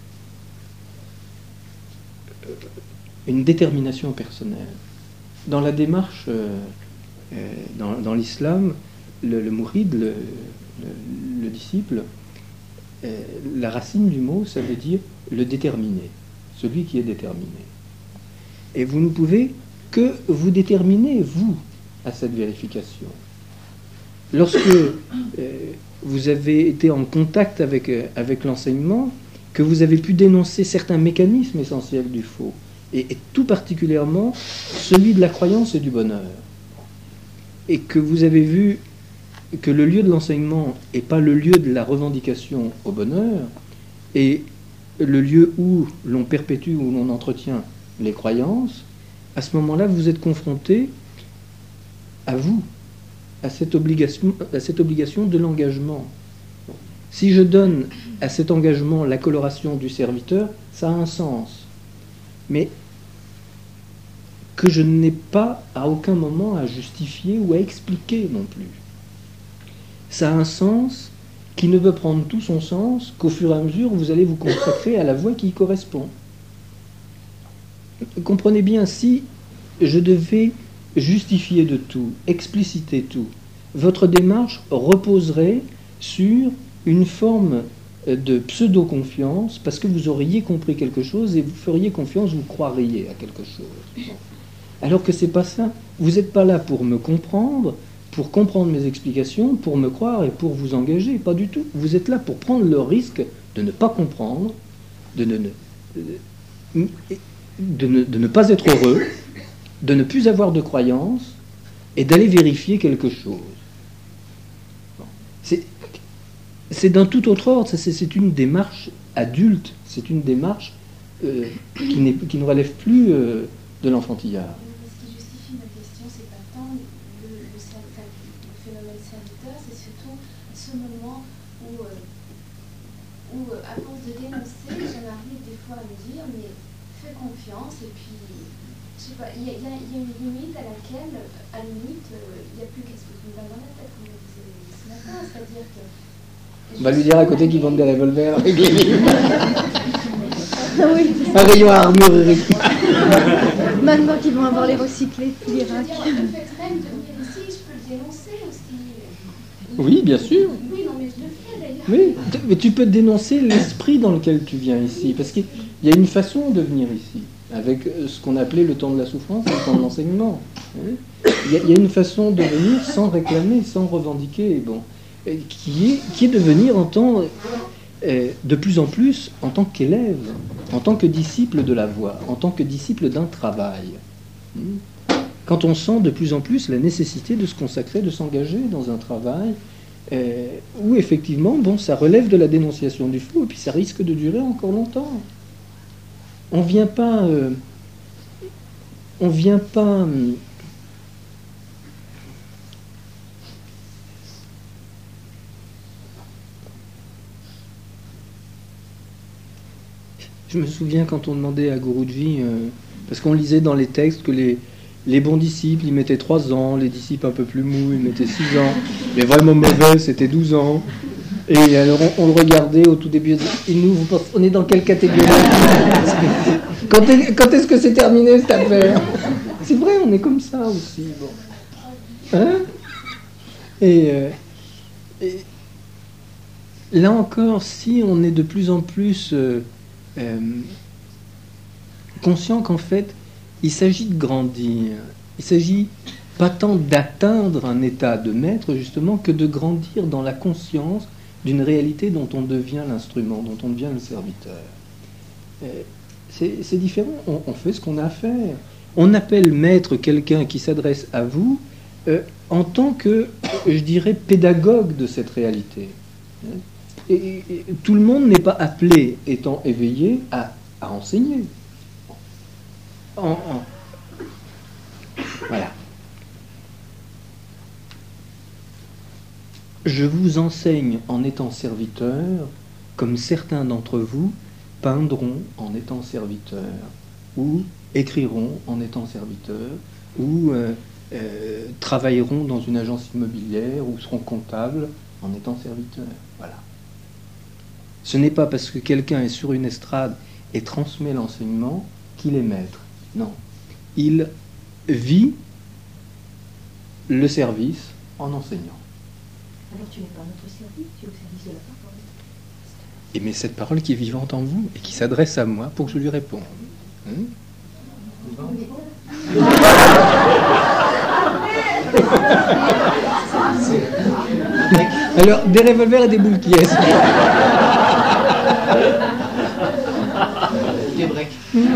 une détermination personnelle. Dans la démarche, euh, euh, dans, dans l'islam, le, le mouride, le, le, le disciple, euh, la racine du mot, ça veut dire le déterminé, celui qui est déterminé. Et vous ne pouvez que vous déterminer, vous, à cette vérification. Lorsque euh, vous avez été en contact avec, euh, avec l'enseignement, que vous avez pu dénoncer certains mécanismes essentiels du faux, et, et tout particulièrement celui de la croyance et du bonheur, et que vous avez vu que le lieu de l'enseignement n'est pas le lieu de la revendication au bonheur, et le lieu où l'on perpétue, où l'on entretient les croyances, à ce moment-là, vous êtes confronté à vous, à cette obligation, à cette obligation de l'engagement. Si je donne à cet engagement la coloration du serviteur, ça a un sens. Mais que je n'ai pas à aucun moment à justifier ou à expliquer non plus. Ça a un sens qui ne peut prendre tout son sens qu'au fur et à mesure vous allez vous consacrer à la voie qui y correspond. Comprenez bien, si je devais justifier de tout, expliciter tout, votre démarche reposerait sur une forme de pseudo-confiance, parce que vous auriez compris quelque chose et vous feriez confiance, vous croiriez à quelque chose. Alors que c'est pas ça. Vous n'êtes pas là pour me comprendre, pour comprendre mes explications, pour me croire et pour vous engager, pas du tout. Vous êtes là pour prendre le risque de ne pas comprendre, de ne, de ne, de ne pas être heureux, de ne plus avoir de croyance et d'aller vérifier quelque chose. Bon. C'est, c'est d'un tout autre ordre, c'est, c'est une démarche adulte, c'est une démarche euh, qui, n'est, qui ne relève plus euh, de l'enfantillard. Ce qui justifie ma question, c'est pas tant le, le, le phénomène serviteur, c'est surtout ce moment où, euh, où à force de dénoncer, j'en arrive des fois à me dire, mais fais confiance, et puis, je sais pas, il y, y, y a une limite à laquelle, à la limite, il n'y a plus qu'à se foutre une balle dans la tête, comme on disait ce matin, c'est-à-dire que... On va lui dire à côté qu'ils vendent des revolvers avec les livres. Oui. Un rayon à armurerie. Maintenant qu'ils vont avoir les recyclés, tous les racks. Le fait même de venir ici, je peux le dénoncer aussi. Oui, bien sûr. Oui, non, mais je le fais d'ailleurs. Oui, mais tu peux dénoncer l'esprit dans lequel tu viens ici, parce qu'il y a une façon de venir ici, avec ce qu'on appelait le temps de la souffrance et le temps de l'enseignement. Il y a, il y a une façon de venir sans réclamer, sans revendiquer, bon, qui est, qui est de venir en tant, euh, de plus en plus en tant qu'élève, en tant que disciple de la voie, en tant que disciple d'un travail. Quand on sent de plus en plus la nécessité de se consacrer, de s'engager dans un travail euh, où effectivement, bon, ça relève de la dénonciation du faux, et puis ça risque de durer encore longtemps. On vient pas, euh, on vient pas. Euh, Je me souviens quand on demandait à Guru Devi, euh, parce qu'on lisait dans les textes que les, les bons disciples, ils mettaient trois ans, les disciples un peu plus mous, ils mettaient six ans, les vraiment mauvais, c'était douze ans. Et alors on, on le regardait au tout début, et nous, vous pensez, on est dans quelle catégorie? quand, est, quand est-ce que c'est terminé cette affaire? C'est vrai, on est comme ça aussi. Bon. Hein? et, euh, et là encore, si on est de plus en plus... Euh, Euh, conscient qu'en fait, il s'agit de grandir. Il s'agit pas tant d'atteindre un état de maître, justement, que de grandir dans la conscience d'une réalité dont on devient l'instrument, dont on devient le serviteur. Euh, c'est, c'est différent. On, on fait ce qu'on a à faire. On appelle maître quelqu'un qui s'adresse à vous euh, en tant que, je dirais, pédagogue de cette réalité. Et, et tout le monde n'est pas appelé, étant éveillé, à, à enseigner. En, en. Voilà. Je vous enseigne en étant serviteur, comme certains d'entre vous peindront en étant serviteurs, ou écriront en étant serviteurs, ou euh, euh, travailleront dans une agence immobilière, ou seront comptables en étant serviteurs. Voilà. Ce n'est pas parce que quelqu'un est sur une estrade et transmet l'enseignement qu'il est maître. Non. Il vit le service en enseignant. Alors tu n'es pas à notre service, tu es au service de la parole. Et mais cette parole qui est vivante en vous et qui s'adresse à moi pour que je lui réponde. Hein? Alors, des revolvers et des boules qui est. Des breaks.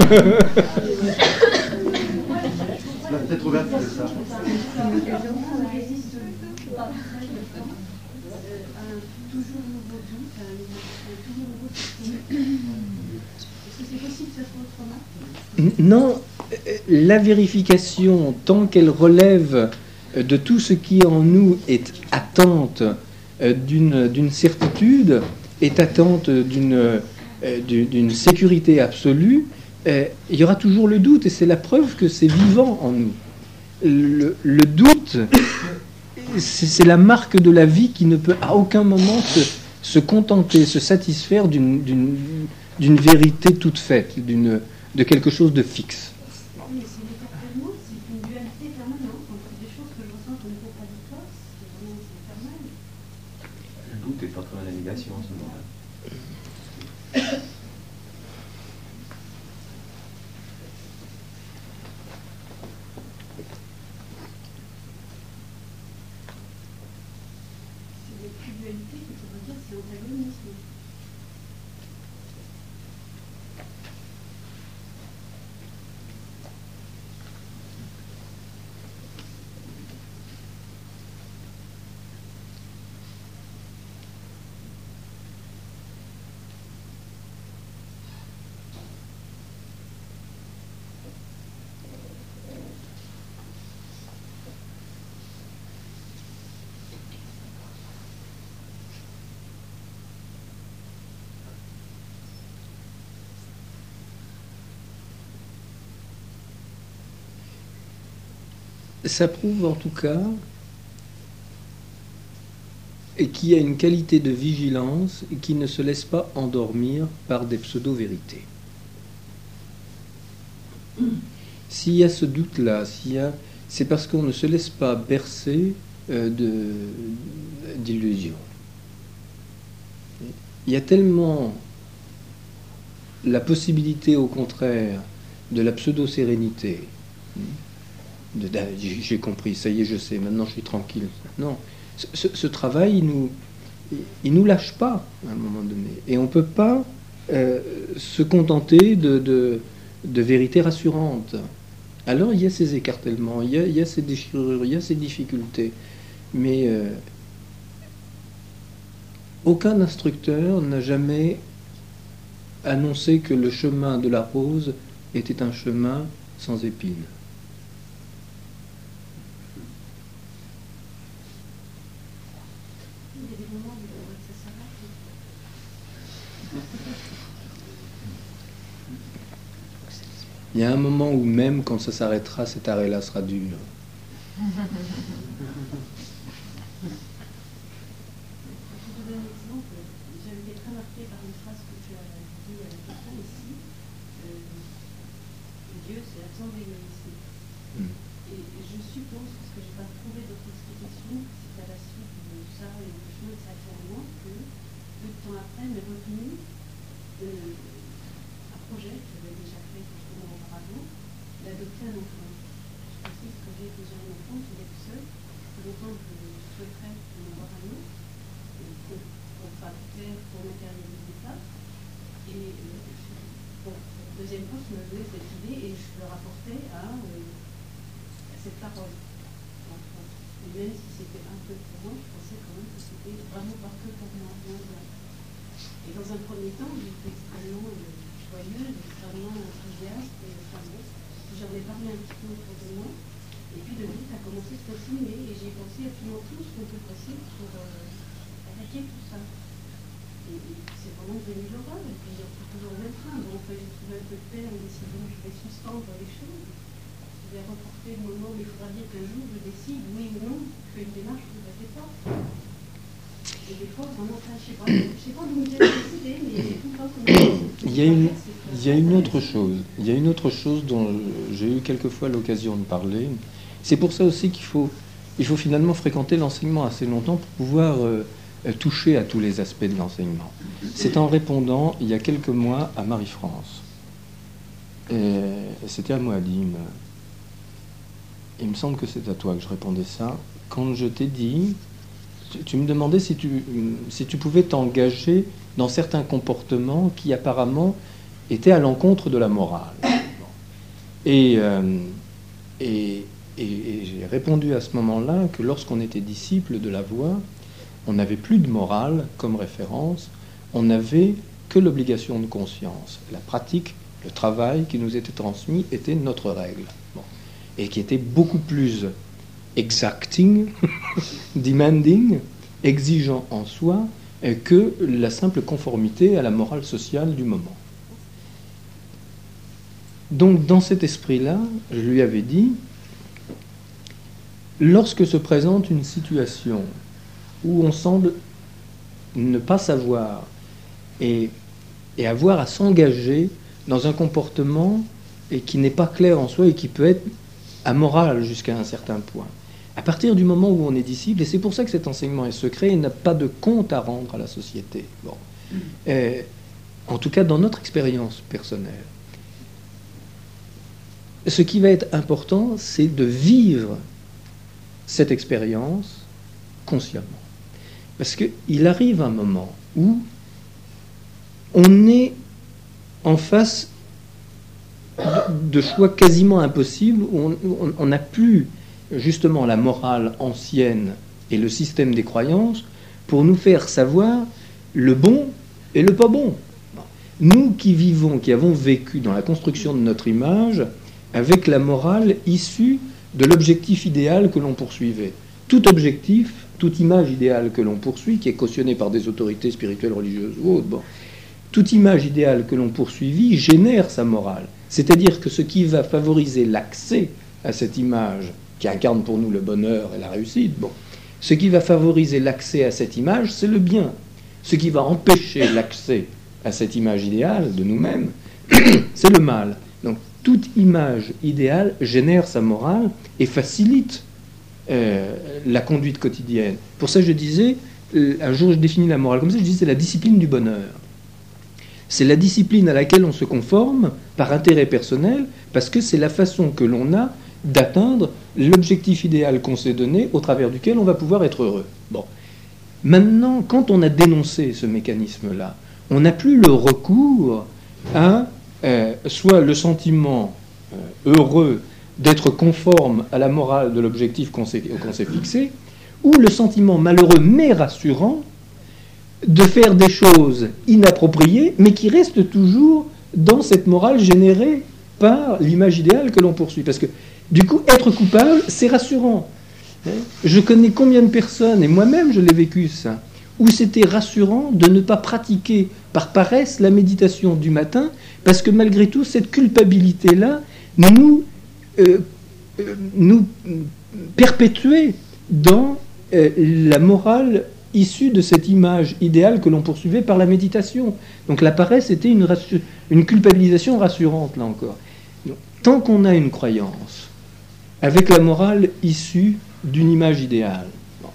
La tête ouverte, c'est ça. à un toujours nouveau doute, à un, un toujours nouveau soutien. Est-ce que c'est possible que ça soit autrement? Non, la vérification, tant qu'elle relève de tout ce qui en nous est attente d'une, d'une certitude, est attente d'une, d'une sécurité absolue, il y aura toujours le doute, et c'est la preuve que c'est vivant en nous. Le, le doute, c'est, c'est la marque de la vie qui ne peut à aucun moment se, se contenter, se satisfaire d'une, d'une, d'une vérité toute faite, d'une, de quelque chose de fixe. Oui, c'est l'éternellement, c'est une dualité permanente entre des choses que je ressens comme contradictoires, c'est vraiment infernal. Le doute est fortement la négation en ce moment-là. C'est des plus dualités qu'il faudrait dire c'est antagonisme. Ça prouve en tout cas et qu'il y a une qualité de vigilance qui ne se laisse pas endormir par des pseudo-vérités. S'il y a ce doute-là, s'il y a, c'est parce qu'on ne se laisse pas bercer euh, de, d'illusions. Il y a tellement la possibilité, au contraire, de la pseudo-sérénité. De, de, j'ai compris, ça y est, je sais, maintenant je suis tranquille. Non, ce, ce travail, il nous, il nous lâche pas à un moment donné. Et on ne peut pas euh, se contenter de, de, de vérités rassurantes. Alors il y a ces écartèlements, il y a, il y a ces déchirures, il y a ces difficultés. Mais euh, aucun instructeur n'a jamais annoncé que le chemin de la rose était un chemin sans épines. Il y a un moment où même quand ça s'arrêtera, cet arrêt-là sera dur. Je vous donne un exemple. J'avais été très marquée par une phrase que tu as dit à quelqu'un ici. Euh, Dieu, c'est l'absence d'égoïsme. Mm. Et je suppose, parce que je n'ai pas trouvé d'autre explication, c'est à la suite de ça et du chemin de sacrement que peu de temps après m'est revenu euh, un projet que j'avais déjà fait justement auparavant, d'adopter un enfant. Je précise que j'ai déjà un enfant qui est tout seul. Pour longtemps, je souhaiterais en avoir un autre, pour, pour faire, pour matérialiser ça. Et euh, bon, la deuxième fois, je me venais cette idée et je le rapportais à, euh, à cette parole. Et même si c'était un peu pour moi, je pensais quand même que c'était vraiment pas que pour moi. Et dans un premier temps, j'étais extrêmement euh, joyeuse, extrêmement enthousiaste, et enfin bon, j'en ai parlé un petit peu autour de moi, et puis de vite a commencé à se dessiner, et j'ai pensé absolument tout ce qu'on peut passer pour euh, attaquer tout ça. Et, et c'est vraiment devenu l'horreur, et puis on fait toujours le même train. Bon, enfin, j'ai trouvé un peu de paix en décidant que je vais suspendre les choses. Je vais reporter le moment où il faudra dire qu'un jour je décide, oui ou non, je fais une démarche que je ne fais pas. Et des fois, vraiment, enfin, je ne sais pas, je sais pas d'où vous avez décidé, mais tout le temps comme ça. Il y a une, il y a une autre chose. Il y a une autre chose dont j'ai eu quelquefois l'occasion de parler. C'est pour ça aussi qu'il faut, il faut finalement fréquenter l'enseignement assez longtemps pour pouvoir euh, toucher à tous les aspects de l'enseignement. C'est en répondant, il y a quelques mois, à Marie-France. Et c'était à Moadim. Il me semble que c'est à toi que je répondais ça. Quand je t'ai dit... Tu me demandais si tu, si tu pouvais t'engager dans certains comportements qui apparemment étaient à l'encontre de la morale. Et, euh, et, et, et j'ai répondu à ce moment-là que lorsqu'on était disciple de la voie, On n'avait plus de morale comme référence, on n'avait que l'obligation de conscience. La pratique, le travail qui nous était transmis était notre règle. Bon. Et qui était beaucoup plus exacting, demanding, exigeant en soi, que la simple conformité à la morale sociale du moment. Donc, dans cet esprit-là, je lui avais dit, lorsque se présente une situation où on semble ne pas savoir et, et avoir à s'engager dans un comportement et qui n'est pas clair en soi et qui peut être amoral jusqu'à un certain point, à partir du moment où on est disciple, et c'est pour ça que cet enseignement est secret, il n'a pas de compte à rendre à la société. Bon. Et, en tout cas, dans notre expérience personnelle, ce qui va être important, c'est de vivre cette expérience consciemment. Parce qu'il arrive un moment où on est en face de, de choix quasiment impossibles, où on n'a plus justement la morale ancienne et le système des croyances pour nous faire savoir le bon et le pas bon. Nous qui vivons, qui avons vécu dans la construction de notre image avec la morale issue de l'objectif idéal que l'on poursuivait. Tout objectif, toute image idéale que l'on poursuit, qui est cautionnée par des autorités spirituelles, religieuses ou autres, bon, toute image idéale que l'on poursuivit génère sa morale. C'est-à-dire que ce qui va favoriser l'accès à cette image qui incarne pour nous le bonheur et la réussite, bon, ce qui va favoriser l'accès à cette image, c'est le bien. Ce qui va empêcher l'accès à cette image idéale de nous-mêmes, c'est le mal. Donc, toute image idéale génère sa morale et facilite euh, la conduite quotidienne. Pour ça, je disais, euh, un jour, je définis la morale comme ça, je dis c'est la discipline du bonheur. C'est la discipline à laquelle on se conforme par intérêt personnel, parce que c'est la façon que l'on a d'atteindre l'objectif idéal qu'on s'est donné, au travers duquel on va pouvoir être heureux. Bon. Maintenant, quand on a dénoncé ce mécanisme-là, on n'a plus le recours à euh, soit le sentiment euh, heureux d'être conforme à la morale de l'objectif qu'on s'est, qu'on s'est fixé, ou le sentiment malheureux mais rassurant de faire des choses inappropriées, mais qui restent toujours dans cette morale générée par l'image idéale que l'on poursuit. Parce que, du coup, être coupable, c'est rassurant. Je connais combien de personnes, et moi-même je l'ai vécu ça, où c'était rassurant de ne pas pratiquer par paresse la méditation du matin, parce que malgré tout, cette culpabilité-là nous, euh, euh, nous perpétuait dans euh, la morale issue de cette image idéale que l'on poursuivait par la méditation. Donc la paresse était une, rassur- une culpabilisation rassurante, là encore. Donc, tant qu'on a une croyance avec la morale issue d'une image idéale, bon,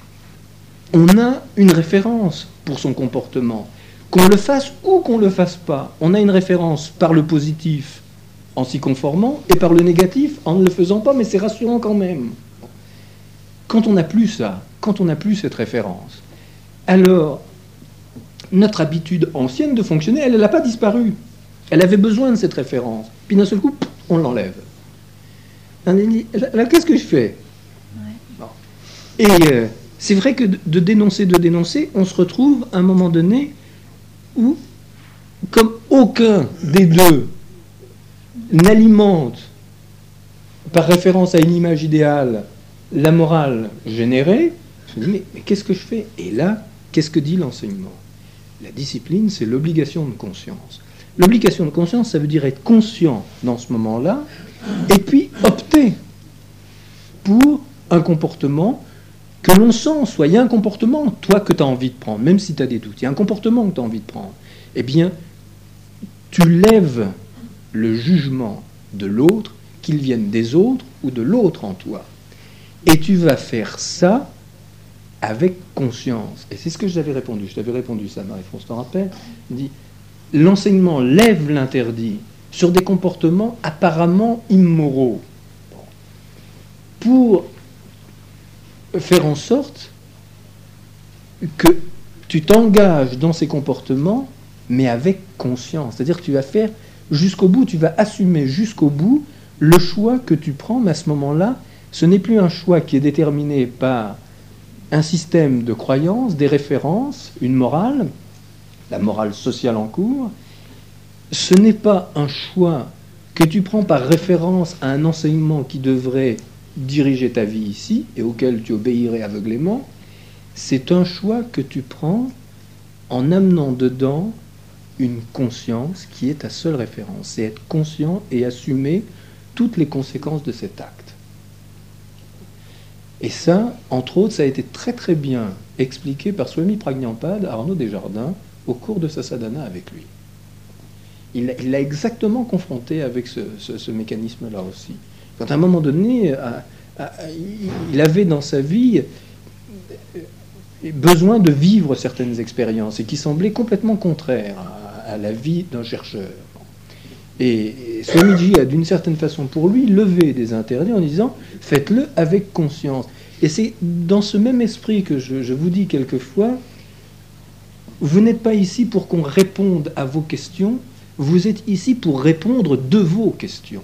on a une référence pour son comportement. Qu'on le fasse ou qu'on ne le fasse pas, on a une référence par le positif en s'y conformant et par le négatif en ne le faisant pas, mais c'est rassurant quand même. Quand on n'a plus ça, quand on n'a plus cette référence, alors notre habitude ancienne de fonctionner, elle n'a pas disparu. Elle avait besoin de cette référence. Puis d'un seul coup, on l'enlève. Alors qu'est-ce que je fais ? Bon. Et euh, c'est vrai que de dénoncer, de dénoncer, on se retrouve à un moment donné où, comme aucun des deux n'alimente par référence à une image idéale la morale générée, je me dis, mais, mais qu'est-ce que je fais ? Et là, qu'est-ce que dit l'enseignement ? La discipline, c'est l'obligation de conscience. L'obligation de conscience, ça veut dire être conscient dans ce moment-là, et puis opter pour un comportement que l'on sent, soit il y a un comportement, toi, que tu as envie de prendre, même si tu as des doutes, il y a un comportement que tu as envie de prendre, eh bien, tu lèves le jugement de l'autre, qu'il vienne des autres ou de l'autre en toi. Et tu vas faire ça avec conscience. Et c'est ce que je t'avais répondu. Je t'avais répondu ça, Marie-France, t'en rappelles ? Il dit, l'enseignement lève l'interdit sur des comportements apparemment immoraux pour faire en sorte que tu t'engages dans ces comportements, mais avec conscience. C'est-à-dire que tu vas faire jusqu'au bout, tu vas assumer jusqu'au bout le choix que tu prends, mais à ce moment-là, ce n'est plus un choix qui est déterminé par un système de croyances, des références, une morale, la morale sociale en cours. Ce n'est pas un choix que tu prends par référence à un enseignement qui devrait diriger ta vie ici et auquel tu obéirais aveuglément. C'est un choix que tu prends en amenant dedans une conscience qui est ta seule référence. C'est être conscient et assumer toutes les conséquences de cet acte. Et ça, entre autres, ça a été très très bien expliqué par Swami Prajnapada à Arnaud Desjardins au cours de sa sadhana avec lui. Il l'a exactement confronté avec ce, ce, ce mécanisme-là aussi. Quand à un moment donné, à, à, il avait dans sa vie besoin de vivre certaines expériences et qui semblaient complètement contraires à, à la vie d'un chercheur. Et, et Swamiji a d'une certaine façon pour lui levé des interdits en disant « faites-le avec conscience ». Et c'est dans ce même esprit que je, je vous dis quelquefois, vous n'êtes pas ici pour qu'on réponde à vos questions, vous êtes ici pour répondre de vos questions.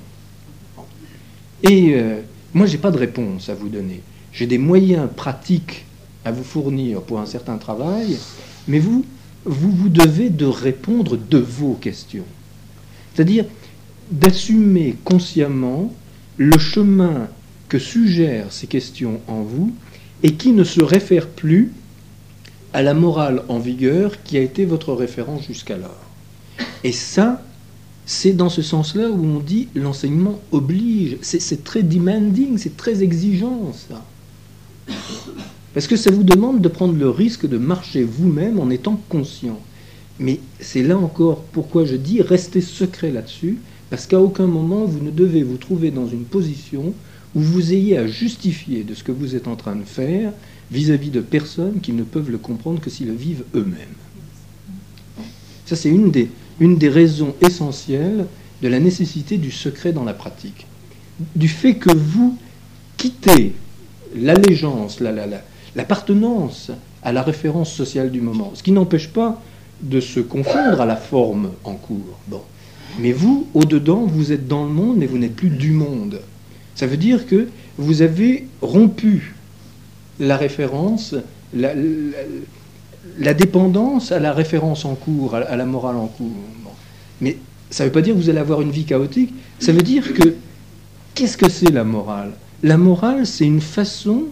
Et euh, moi, je n'ai pas de réponse à vous donner. J'ai des moyens pratiques à vous fournir pour un certain travail, mais vous, vous, vous devez de répondre de vos questions. C'est-à-dire d'assumer consciemment le chemin que suggèrent ces questions en vous et qui ne se réfère plus à la morale en vigueur qui a été votre référence jusqu'alors. Et ça, c'est dans ce sens-là où on dit l'enseignement oblige. C'est, c'est très demanding, c'est très exigeant, ça. Parce que ça vous demande de prendre le risque de marcher vous-même en étant conscient. Mais c'est là encore pourquoi je dis restez secret là-dessus, parce qu'à aucun moment vous ne devez vous trouver dans une position où vous ayez à justifier de ce que vous êtes en train de faire vis-à-vis de personnes qui ne peuvent le comprendre que s'ils le vivent eux-mêmes. Ça, c'est une des, une des raisons essentielles de la nécessité du secret dans la pratique. Du fait que vous quittez l'allégeance, la, la, la, l'appartenance à la référence sociale du moment, ce qui n'empêche pas de se confondre à la forme en cours. Bon. Mais vous, au-dedans, vous êtes dans le monde, mais vous n'êtes plus du monde. Ça veut dire que vous avez rompu la référence, la, la, la dépendance à la référence en cours, à, à la morale en cours. Bon. Mais ça ne veut pas dire que vous allez avoir une vie chaotique. Ça veut dire que, qu'est-ce que c'est la morale ? La morale, c'est une façon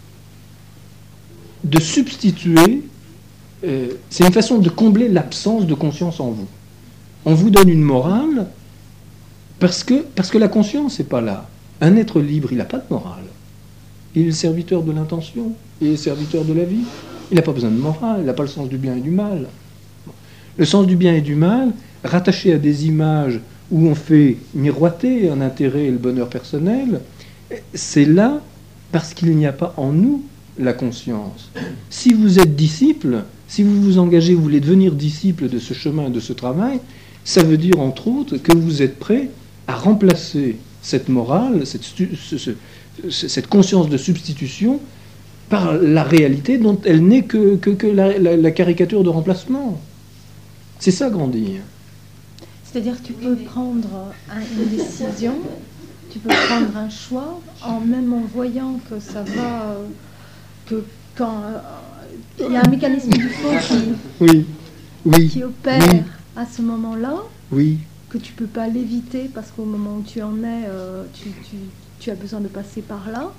de substituer, euh, c'est une façon de combler l'absence de conscience en vous. On vous donne une morale parce que, parce que la conscience n'est pas là. Un être libre, il n'a pas de morale. Il est le serviteur de l'intention, il est le serviteur de la vie. Il n'a pas besoin de morale, il n'a pas le sens du bien et du mal. Le sens du bien et du mal, rattaché à des images où on fait miroiter un intérêt et le bonheur personnel, c'est là parce qu'il n'y a pas en nous la conscience. Si vous êtes disciple, si vous vous engagez, vous voulez devenir disciple de ce chemin, de ce travail, ça veut dire entre autres que vous êtes prêt à remplacer cette morale, cette, ce, ce, cette conscience de substitution par la réalité dont elle n'est que, que, que la, la, la caricature de remplacement. C'est ça, grandir. C'est-à-dire que tu peux prendre une décision, tu peux prendre un choix, en même en voyant que ça va, que quand il euh, y a un mécanisme du fond qui, oui. Oui. qui opère oui. à ce moment-là, oui. que tu ne peux pas l'éviter parce qu'au moment où tu en es, euh, tu, tu, tu as besoin de passer par là.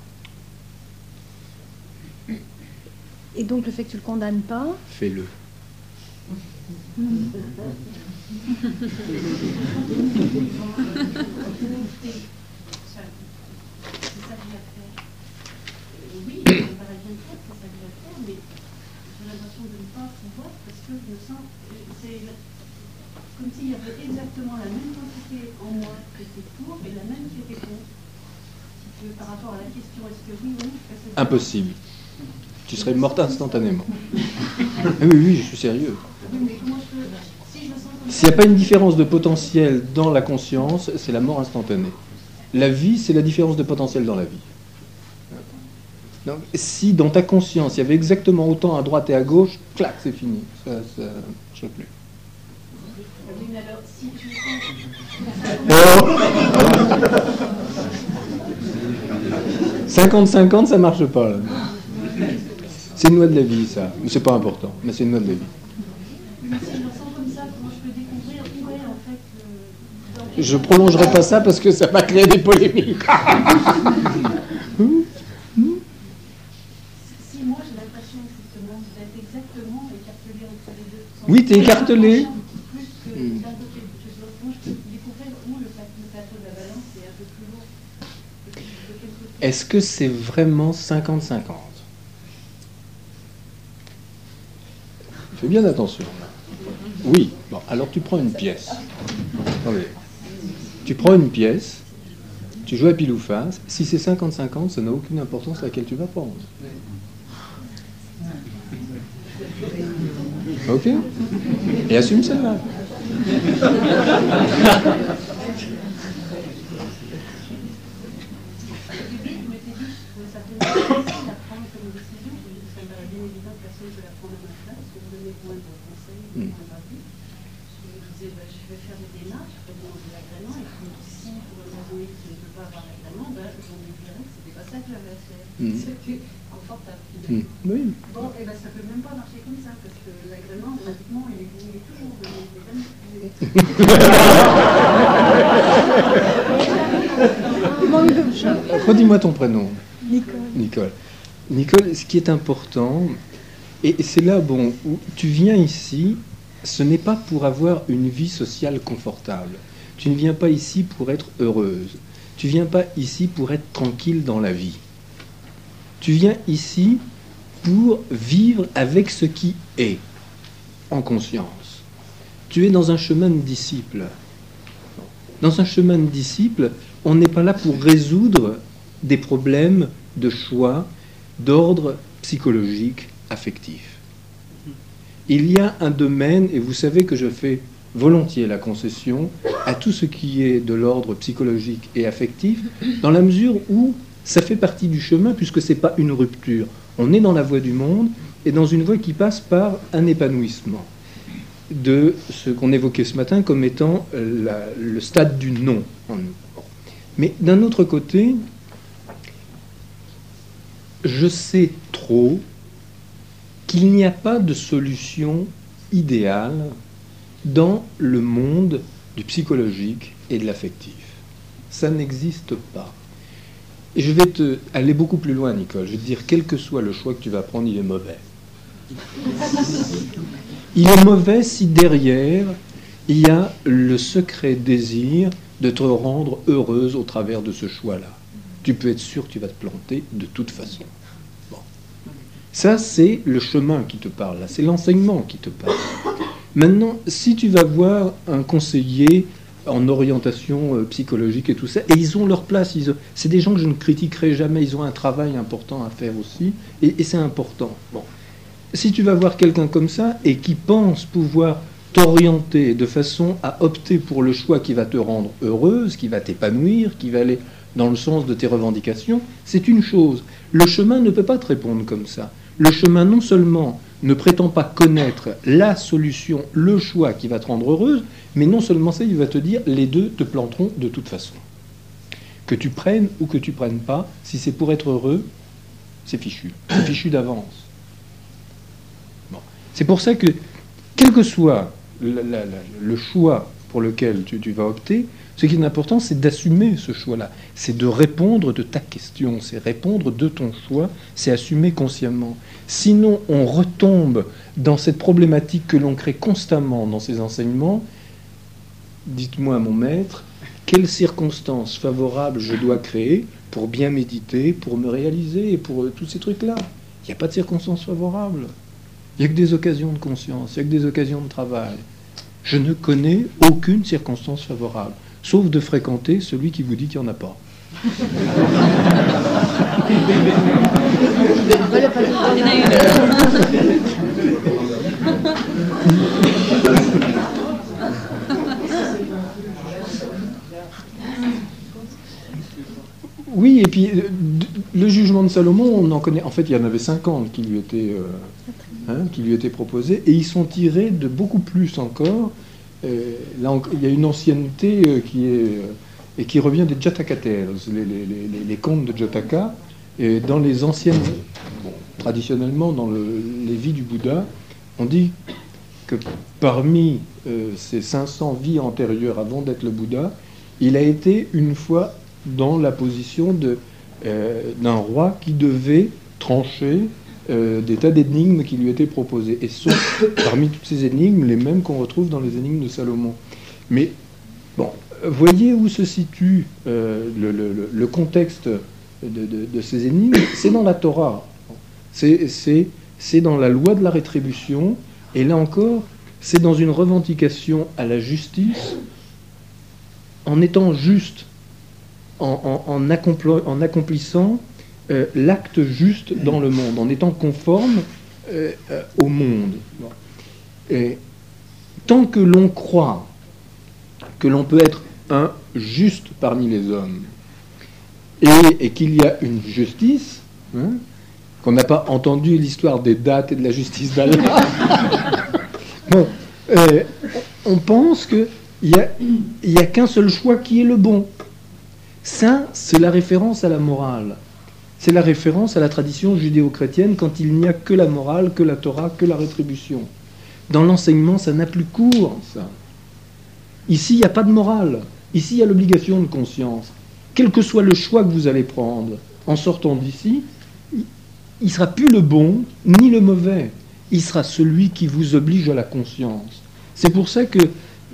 Et donc le fait que tu ne le condamnes pas... Fais-le. Mmh. Oui, ça paraît bien clair que ça vient faire, mais j'ai l'impression de ne pas pouvoir parce que je me sens... C'est comme s'il y avait exactement la même quantité en moi qui était pour et la même qui était contre. Si tu veux, par rapport à la question, est-ce que oui ou non? Impossible. Tu serais morte instantanément. Ah oui, oui, je suis sérieux. Oui, mais comment je peux... Si je me sens comme S'il n'y a pas une différence de potentiel dans la conscience, c'est la mort instantanée. La vie, c'est la différence de potentiel dans la vie. Donc, si dans ta conscience, il y avait exactement autant à droite et à gauche, clac, c'est fini. Ça ne marche plus. Oui, mais alors, si tu sens... cinquante cinquante, ça ne marche pas. Là. C'est une loi de la vie, ça. Mais c'est pas important, mais c'est une loi de la vie. Mais si je le sens comme ça, comment je peux découvrir où est en fait le... Je prolongerai pas ça parce que ça va créer des polémiques. Si moi j'ai l'impression justement d'être exactement écartelé entre les deux. Oui, t'es écartelé. Plus que d'un côté. Moi je peux découvrir où le plateau de la balance est un peu plus lourd. De quel côté. Est-ce que c'est vraiment cinquante cinquante? Fais bien attention. Oui. Bon, alors tu prends une pièce. Attendez. Tu prends une pièce, tu joues à pile ou face. Si c'est cinquante cinquante, ça n'a aucune importance laquelle tu vas prendre. Ok? Et assume celle-là. Mmh. C'était confortable. Mmh. Oui. Bon, et ben ça peut même pas marcher comme ça, parce que l'agrément, pratiquement, il est, il est toujours de Redis-moi ton prénom. Nicole. Nicole. Nicole, ce qui est important, et c'est là, bon, où tu viens ici, ce n'est pas pour avoir une vie sociale confortable. Tu ne viens pas ici pour être heureuse. Tu ne viens pas ici pour être tranquille dans la vie. Tu viens ici pour vivre avec ce qui est, en conscience. Tu es dans un chemin de disciple. Dans un chemin de disciple, on n'est pas là pour résoudre des problèmes de choix d'ordre psychologique, affectif. Il y a un domaine, et vous savez que je fais volontiers la concession à tout ce qui est de l'ordre psychologique et affectif, dans la mesure où ça fait partie du chemin, puisque ce n'est pas une rupture. On est dans la voie du monde, et dans une voie qui passe par un épanouissement de ce qu'on évoquait ce matin comme étant la, le stade du non en nous. Mais d'un autre côté, je sais trop qu'il n'y a pas de solution idéale dans le monde du psychologique et de l'affectif. Ça n'existe pas. Et je vais te aller beaucoup plus loin, Nicole. Je vais te dire, quel que soit le choix que tu vas prendre, il est mauvais. Il est mauvais si derrière, il y a le secret désir de te rendre heureuse au travers de ce choix-là. Tu peux être sûr que tu vas te planter de toute façon. Bon. Ça, c'est le chemin qui te parle, là. C'est l'enseignement qui te parle. Maintenant, si tu vas voir un conseiller en orientation euh, psychologique et tout ça, et ils ont leur place, ils ont... c'est des gens que je ne critiquerai jamais, ils ont un travail important à faire aussi, et, et c'est important. Bon. Si tu vas voir quelqu'un comme ça, et qui pense pouvoir t'orienter de façon à opter pour le choix qui va te rendre heureuse, qui va t'épanouir, qui va aller dans le sens de tes revendications, c'est une chose. Le chemin ne peut pas te répondre comme ça. Le chemin non seulement ne prétend pas connaître la solution, le choix qui va te rendre heureuse, mais non seulement ça, il va te dire les deux te planteront de toute façon. Que tu prennes ou que tu prennes pas, si c'est pour être heureux, c'est fichu. C'est fichu d'avance. Bon. C'est pour ça que, quel que soit le, la, la, le choix pour lequel tu, tu vas opter, ce qui est important, c'est d'assumer ce choix-là. C'est de répondre de ta question, c'est répondre de ton choix, c'est assumer consciemment. Sinon, on retombe dans cette problématique que l'on crée constamment dans ces enseignements. Dites-moi, mon maître, quelles circonstances favorables je dois créer pour bien méditer, pour me réaliser, et pour euh, tous ces trucs-là. Il n'y a pas de circonstances favorables. Il n'y a que des occasions de conscience, il n'y a que des occasions de travail. Je ne connais aucune circonstance favorable, sauf de fréquenter celui qui vous dit qu'il n'y en a pas. Oui, et puis le jugement de Salomon, on en connaît. En fait, il y en avait cinquante qui lui étaient, euh, hein, qui lui étaient proposés, et ils sont tirés de beaucoup plus encore. Euh, là, il y a une ancienneté euh, qui est euh, et qui revient des Jataka Tales, les, les, les, les contes de Jataka. Et dans les anciennes, bon, traditionnellement, dans le, les vies du Bouddha, on dit que parmi euh, ces cinq cents vies antérieures avant d'être le Bouddha, il a été une fois dans la position de, euh, d'un roi qui devait trancher euh, des tas d'énigmes qui lui étaient proposées. Et ce sont, parmi toutes ces énigmes, les mêmes qu'on retrouve dans les énigmes de Salomon. Mais, bon, voyez où se situe euh, le, le, le contexte de, de, de ces énigmes. C'est dans la Torah. C'est, c'est, c'est dans la loi de la rétribution. Et là encore, c'est dans une revendication à la justice, en étant juste, en, en, en, accompli, en accomplissant euh, l'acte juste dans le monde, en étant conforme euh, euh, au monde. Et tant que l'on croit que l'on peut être un juste parmi les hommes, et, et qu'il y a une justice, hein, qu'on n'a pas entendu l'histoire des dates et de la justice d'Allah, bon, euh, on pense qu'il n'y a, y a qu'un seul choix qui est le bon. Ça, c'est la référence à la morale. C'est la référence à la tradition judéo-chrétienne quand il n'y a que la morale, que la Torah, que la rétribution. Dans l'enseignement, ça n'a plus cours, ça. Ici, il n'y a pas de morale. Ici, il y a l'obligation de conscience. Quel que soit le choix que vous allez prendre en sortant d'ici, il ne sera plus le bon ni le mauvais. Il sera celui qui vous oblige à la conscience. C'est pour ça que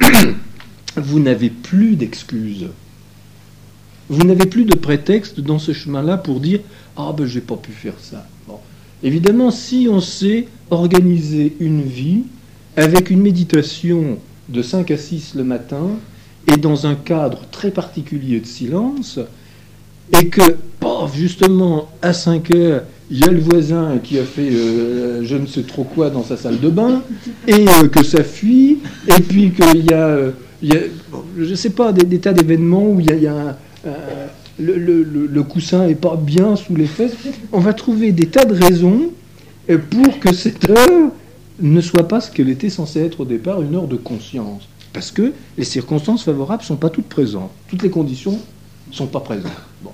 vous n'avez plus d'excuses. Vous n'avez plus de prétexte dans ce chemin-là pour dire « Ah ben, j'ai pas pu faire ça. » Bon. Évidemment, si on sait organiser une vie avec une méditation de cinq à six le matin et dans un cadre très particulier de silence, et que, paf, justement, à cinq heures, il y a le voisin qui a fait euh, je ne sais trop quoi dans sa salle de bain, et euh, que ça fuit, et puis qu'il y a, euh, il y a bon, je ne sais pas, des, des tas d'événements où il y a, il y a un, euh, le, le, le coussin n'est pas bien sous les fesses. On va trouver des tas de raisons pour que cette heure ne soit pas ce qu'elle était censée être au départ, une heure de conscience. Parce que les circonstances favorables ne sont pas toutes présentes. Toutes les conditions ne sont pas présentes. Bon.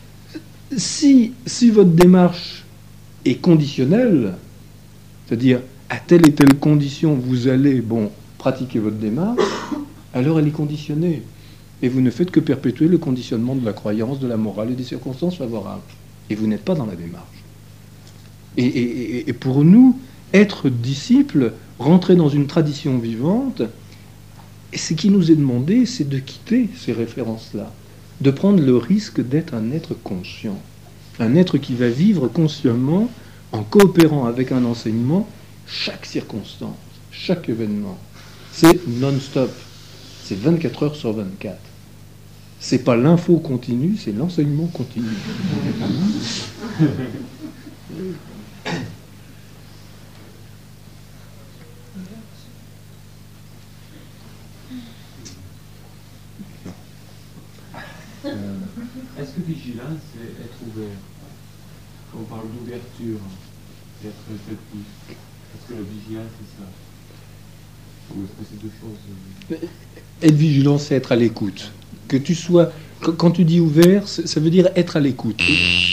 Si, si votre démarche est conditionnelle, c'est-à-dire à telle et telle condition vous allez bon, pratiquer votre démarche, alors elle est conditionnée. Et vous ne faites que perpétuer le conditionnement de la croyance, de la morale et des circonstances favorables. Et vous n'êtes pas dans la démarche. Et, et, et pour nous, être disciple, rentrer dans une tradition vivante, et ce qui nous est demandé, c'est de quitter ces références-là, de prendre le risque d'être un être conscient, un être qui va vivre consciemment en coopérant avec un enseignement chaque circonstance, chaque événement. C'est non-stop, c'est vingt-quatre heures sur vingt-quatre. C'est pas l'info continue, c'est l'enseignement continu. Est-ce que vigilance, c'est être ouvert? Quand on parle d'ouverture, c'est être réceptif. Est-ce que la vigilance, c'est ça? Ou est-ce que c'est deux choses? Être vigilant, c'est être à l'écoute. Que tu sois... Quand tu dis ouvert, ça veut dire être à l'écoute.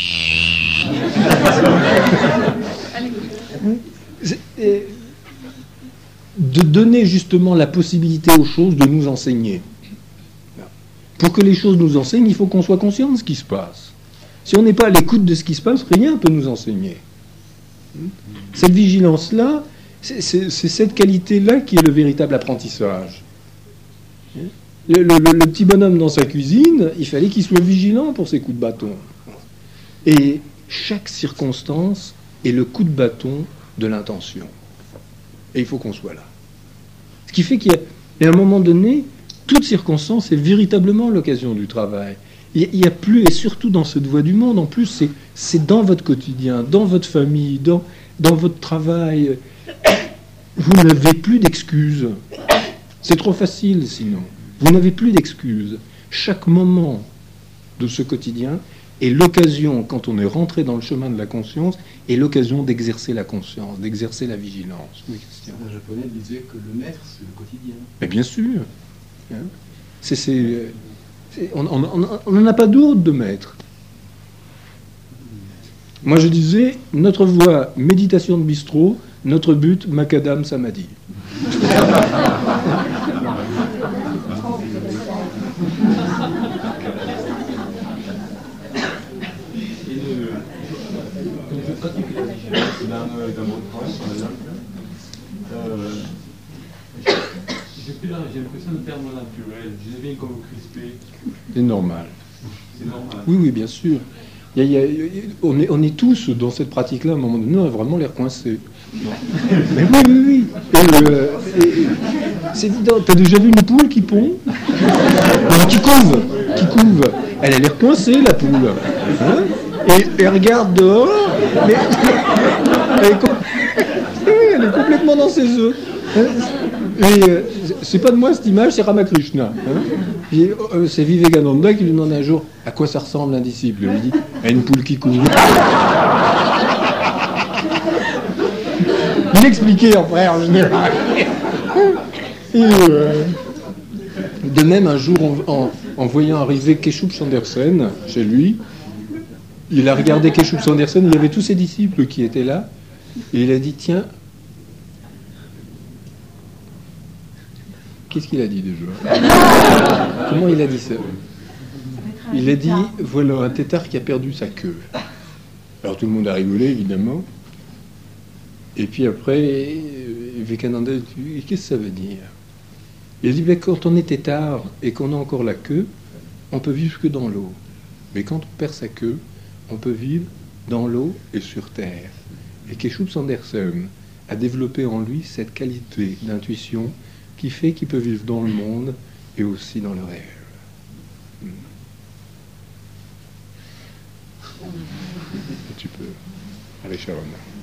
De donner justement la possibilité aux choses de nous enseigner. Pour que les choses nous enseignent, il faut qu'on soit conscient de ce qui se passe. Si on n'est pas à l'écoute de ce qui se passe, rien ne peut nous enseigner. Cette vigilance-là, c'est, c'est, c'est cette qualité-là qui est le véritable apprentissage. Le, le, le petit bonhomme dans sa cuisine, il fallait qu'il soit vigilant pour ses coups de bâton. Et chaque circonstance est le coup de bâton de l'intention. Et il faut qu'on soit là. Ce qui fait qu'il y a, à un moment donné, toute circonstance est véritablement l'occasion du travail. Il n'y a plus, et surtout dans cette voie du monde, en plus, c'est, c'est dans votre quotidien, dans votre famille, dans, dans votre travail. Vous n'avez plus d'excuses. C'est trop facile, sinon. Vous n'avez plus d'excuses. Chaque moment de ce quotidien est l'occasion, quand on est rentré dans le chemin de la conscience, est l'occasion d'exercer la conscience, d'exercer la vigilance. Oui, Christian. Un japonais disait que le maître, c'est le quotidien. Mais bien sûr. C'est, c'est, c'est, on n'en a pas d'autre de maître. Moi, je disais, notre voie, méditation de bistrot, notre but, macadam samadhi. Dans, dans mon travail, par exemple, euh, j'ai plus la- j'ai l'impression de perdre mon naturel. Je deviens comme crispé. C'est normal. C'est normal. Oui, oui, bien sûr. Il y a- il y a- on, est, on est tous dans cette pratique-là, à un moment donné, on a vraiment l'air coincé. Mais oui, oui, oui. Et, euh, et- et- c'est évident. T'as déjà vu une poule qui pond? Non, qui couve, qui couve. Elle a l'air coincée, la poule. Hein, et elle regarde dehors, mais elle est, com- oui, elle est complètement dans ses œufs. Hein. Et euh, c'est pas de moi cette image, c'est Ramakrishna. Hein. Puis, euh, c'est Vivekananda qui lui demande un jour à quoi ça ressemble un disciple. Il lui dit à une poule qui couve. Il expliquait après en général. Et, euh, de même, un jour, en, en, en voyant arriver Keshup Sandersen chez lui, il a regardé Keshup Sandersen, il y avait tous ses disciples qui étaient là, et il a dit, tiens, qu'est-ce qu'il a dit déjà? Comment il a dit ça? Il a dit, voilà un tétard qui a perdu sa queue. Alors tout le monde a rigolé, évidemment. Et puis après, Vivekananda dit, qu'est-ce que ça veut dire? Il dit, ben, quand on est tétard et qu'on a encore la queue, on peut vivre que dans l'eau. Mais quand on perd sa queue, on peut vivre dans l'eau et sur terre. Et Keshup Sandersen a développé en lui cette qualité d'intuition qui fait qu'il peut vivre dans le monde et aussi dans le réel. Hmm. Tu peux. Allez, Sharon.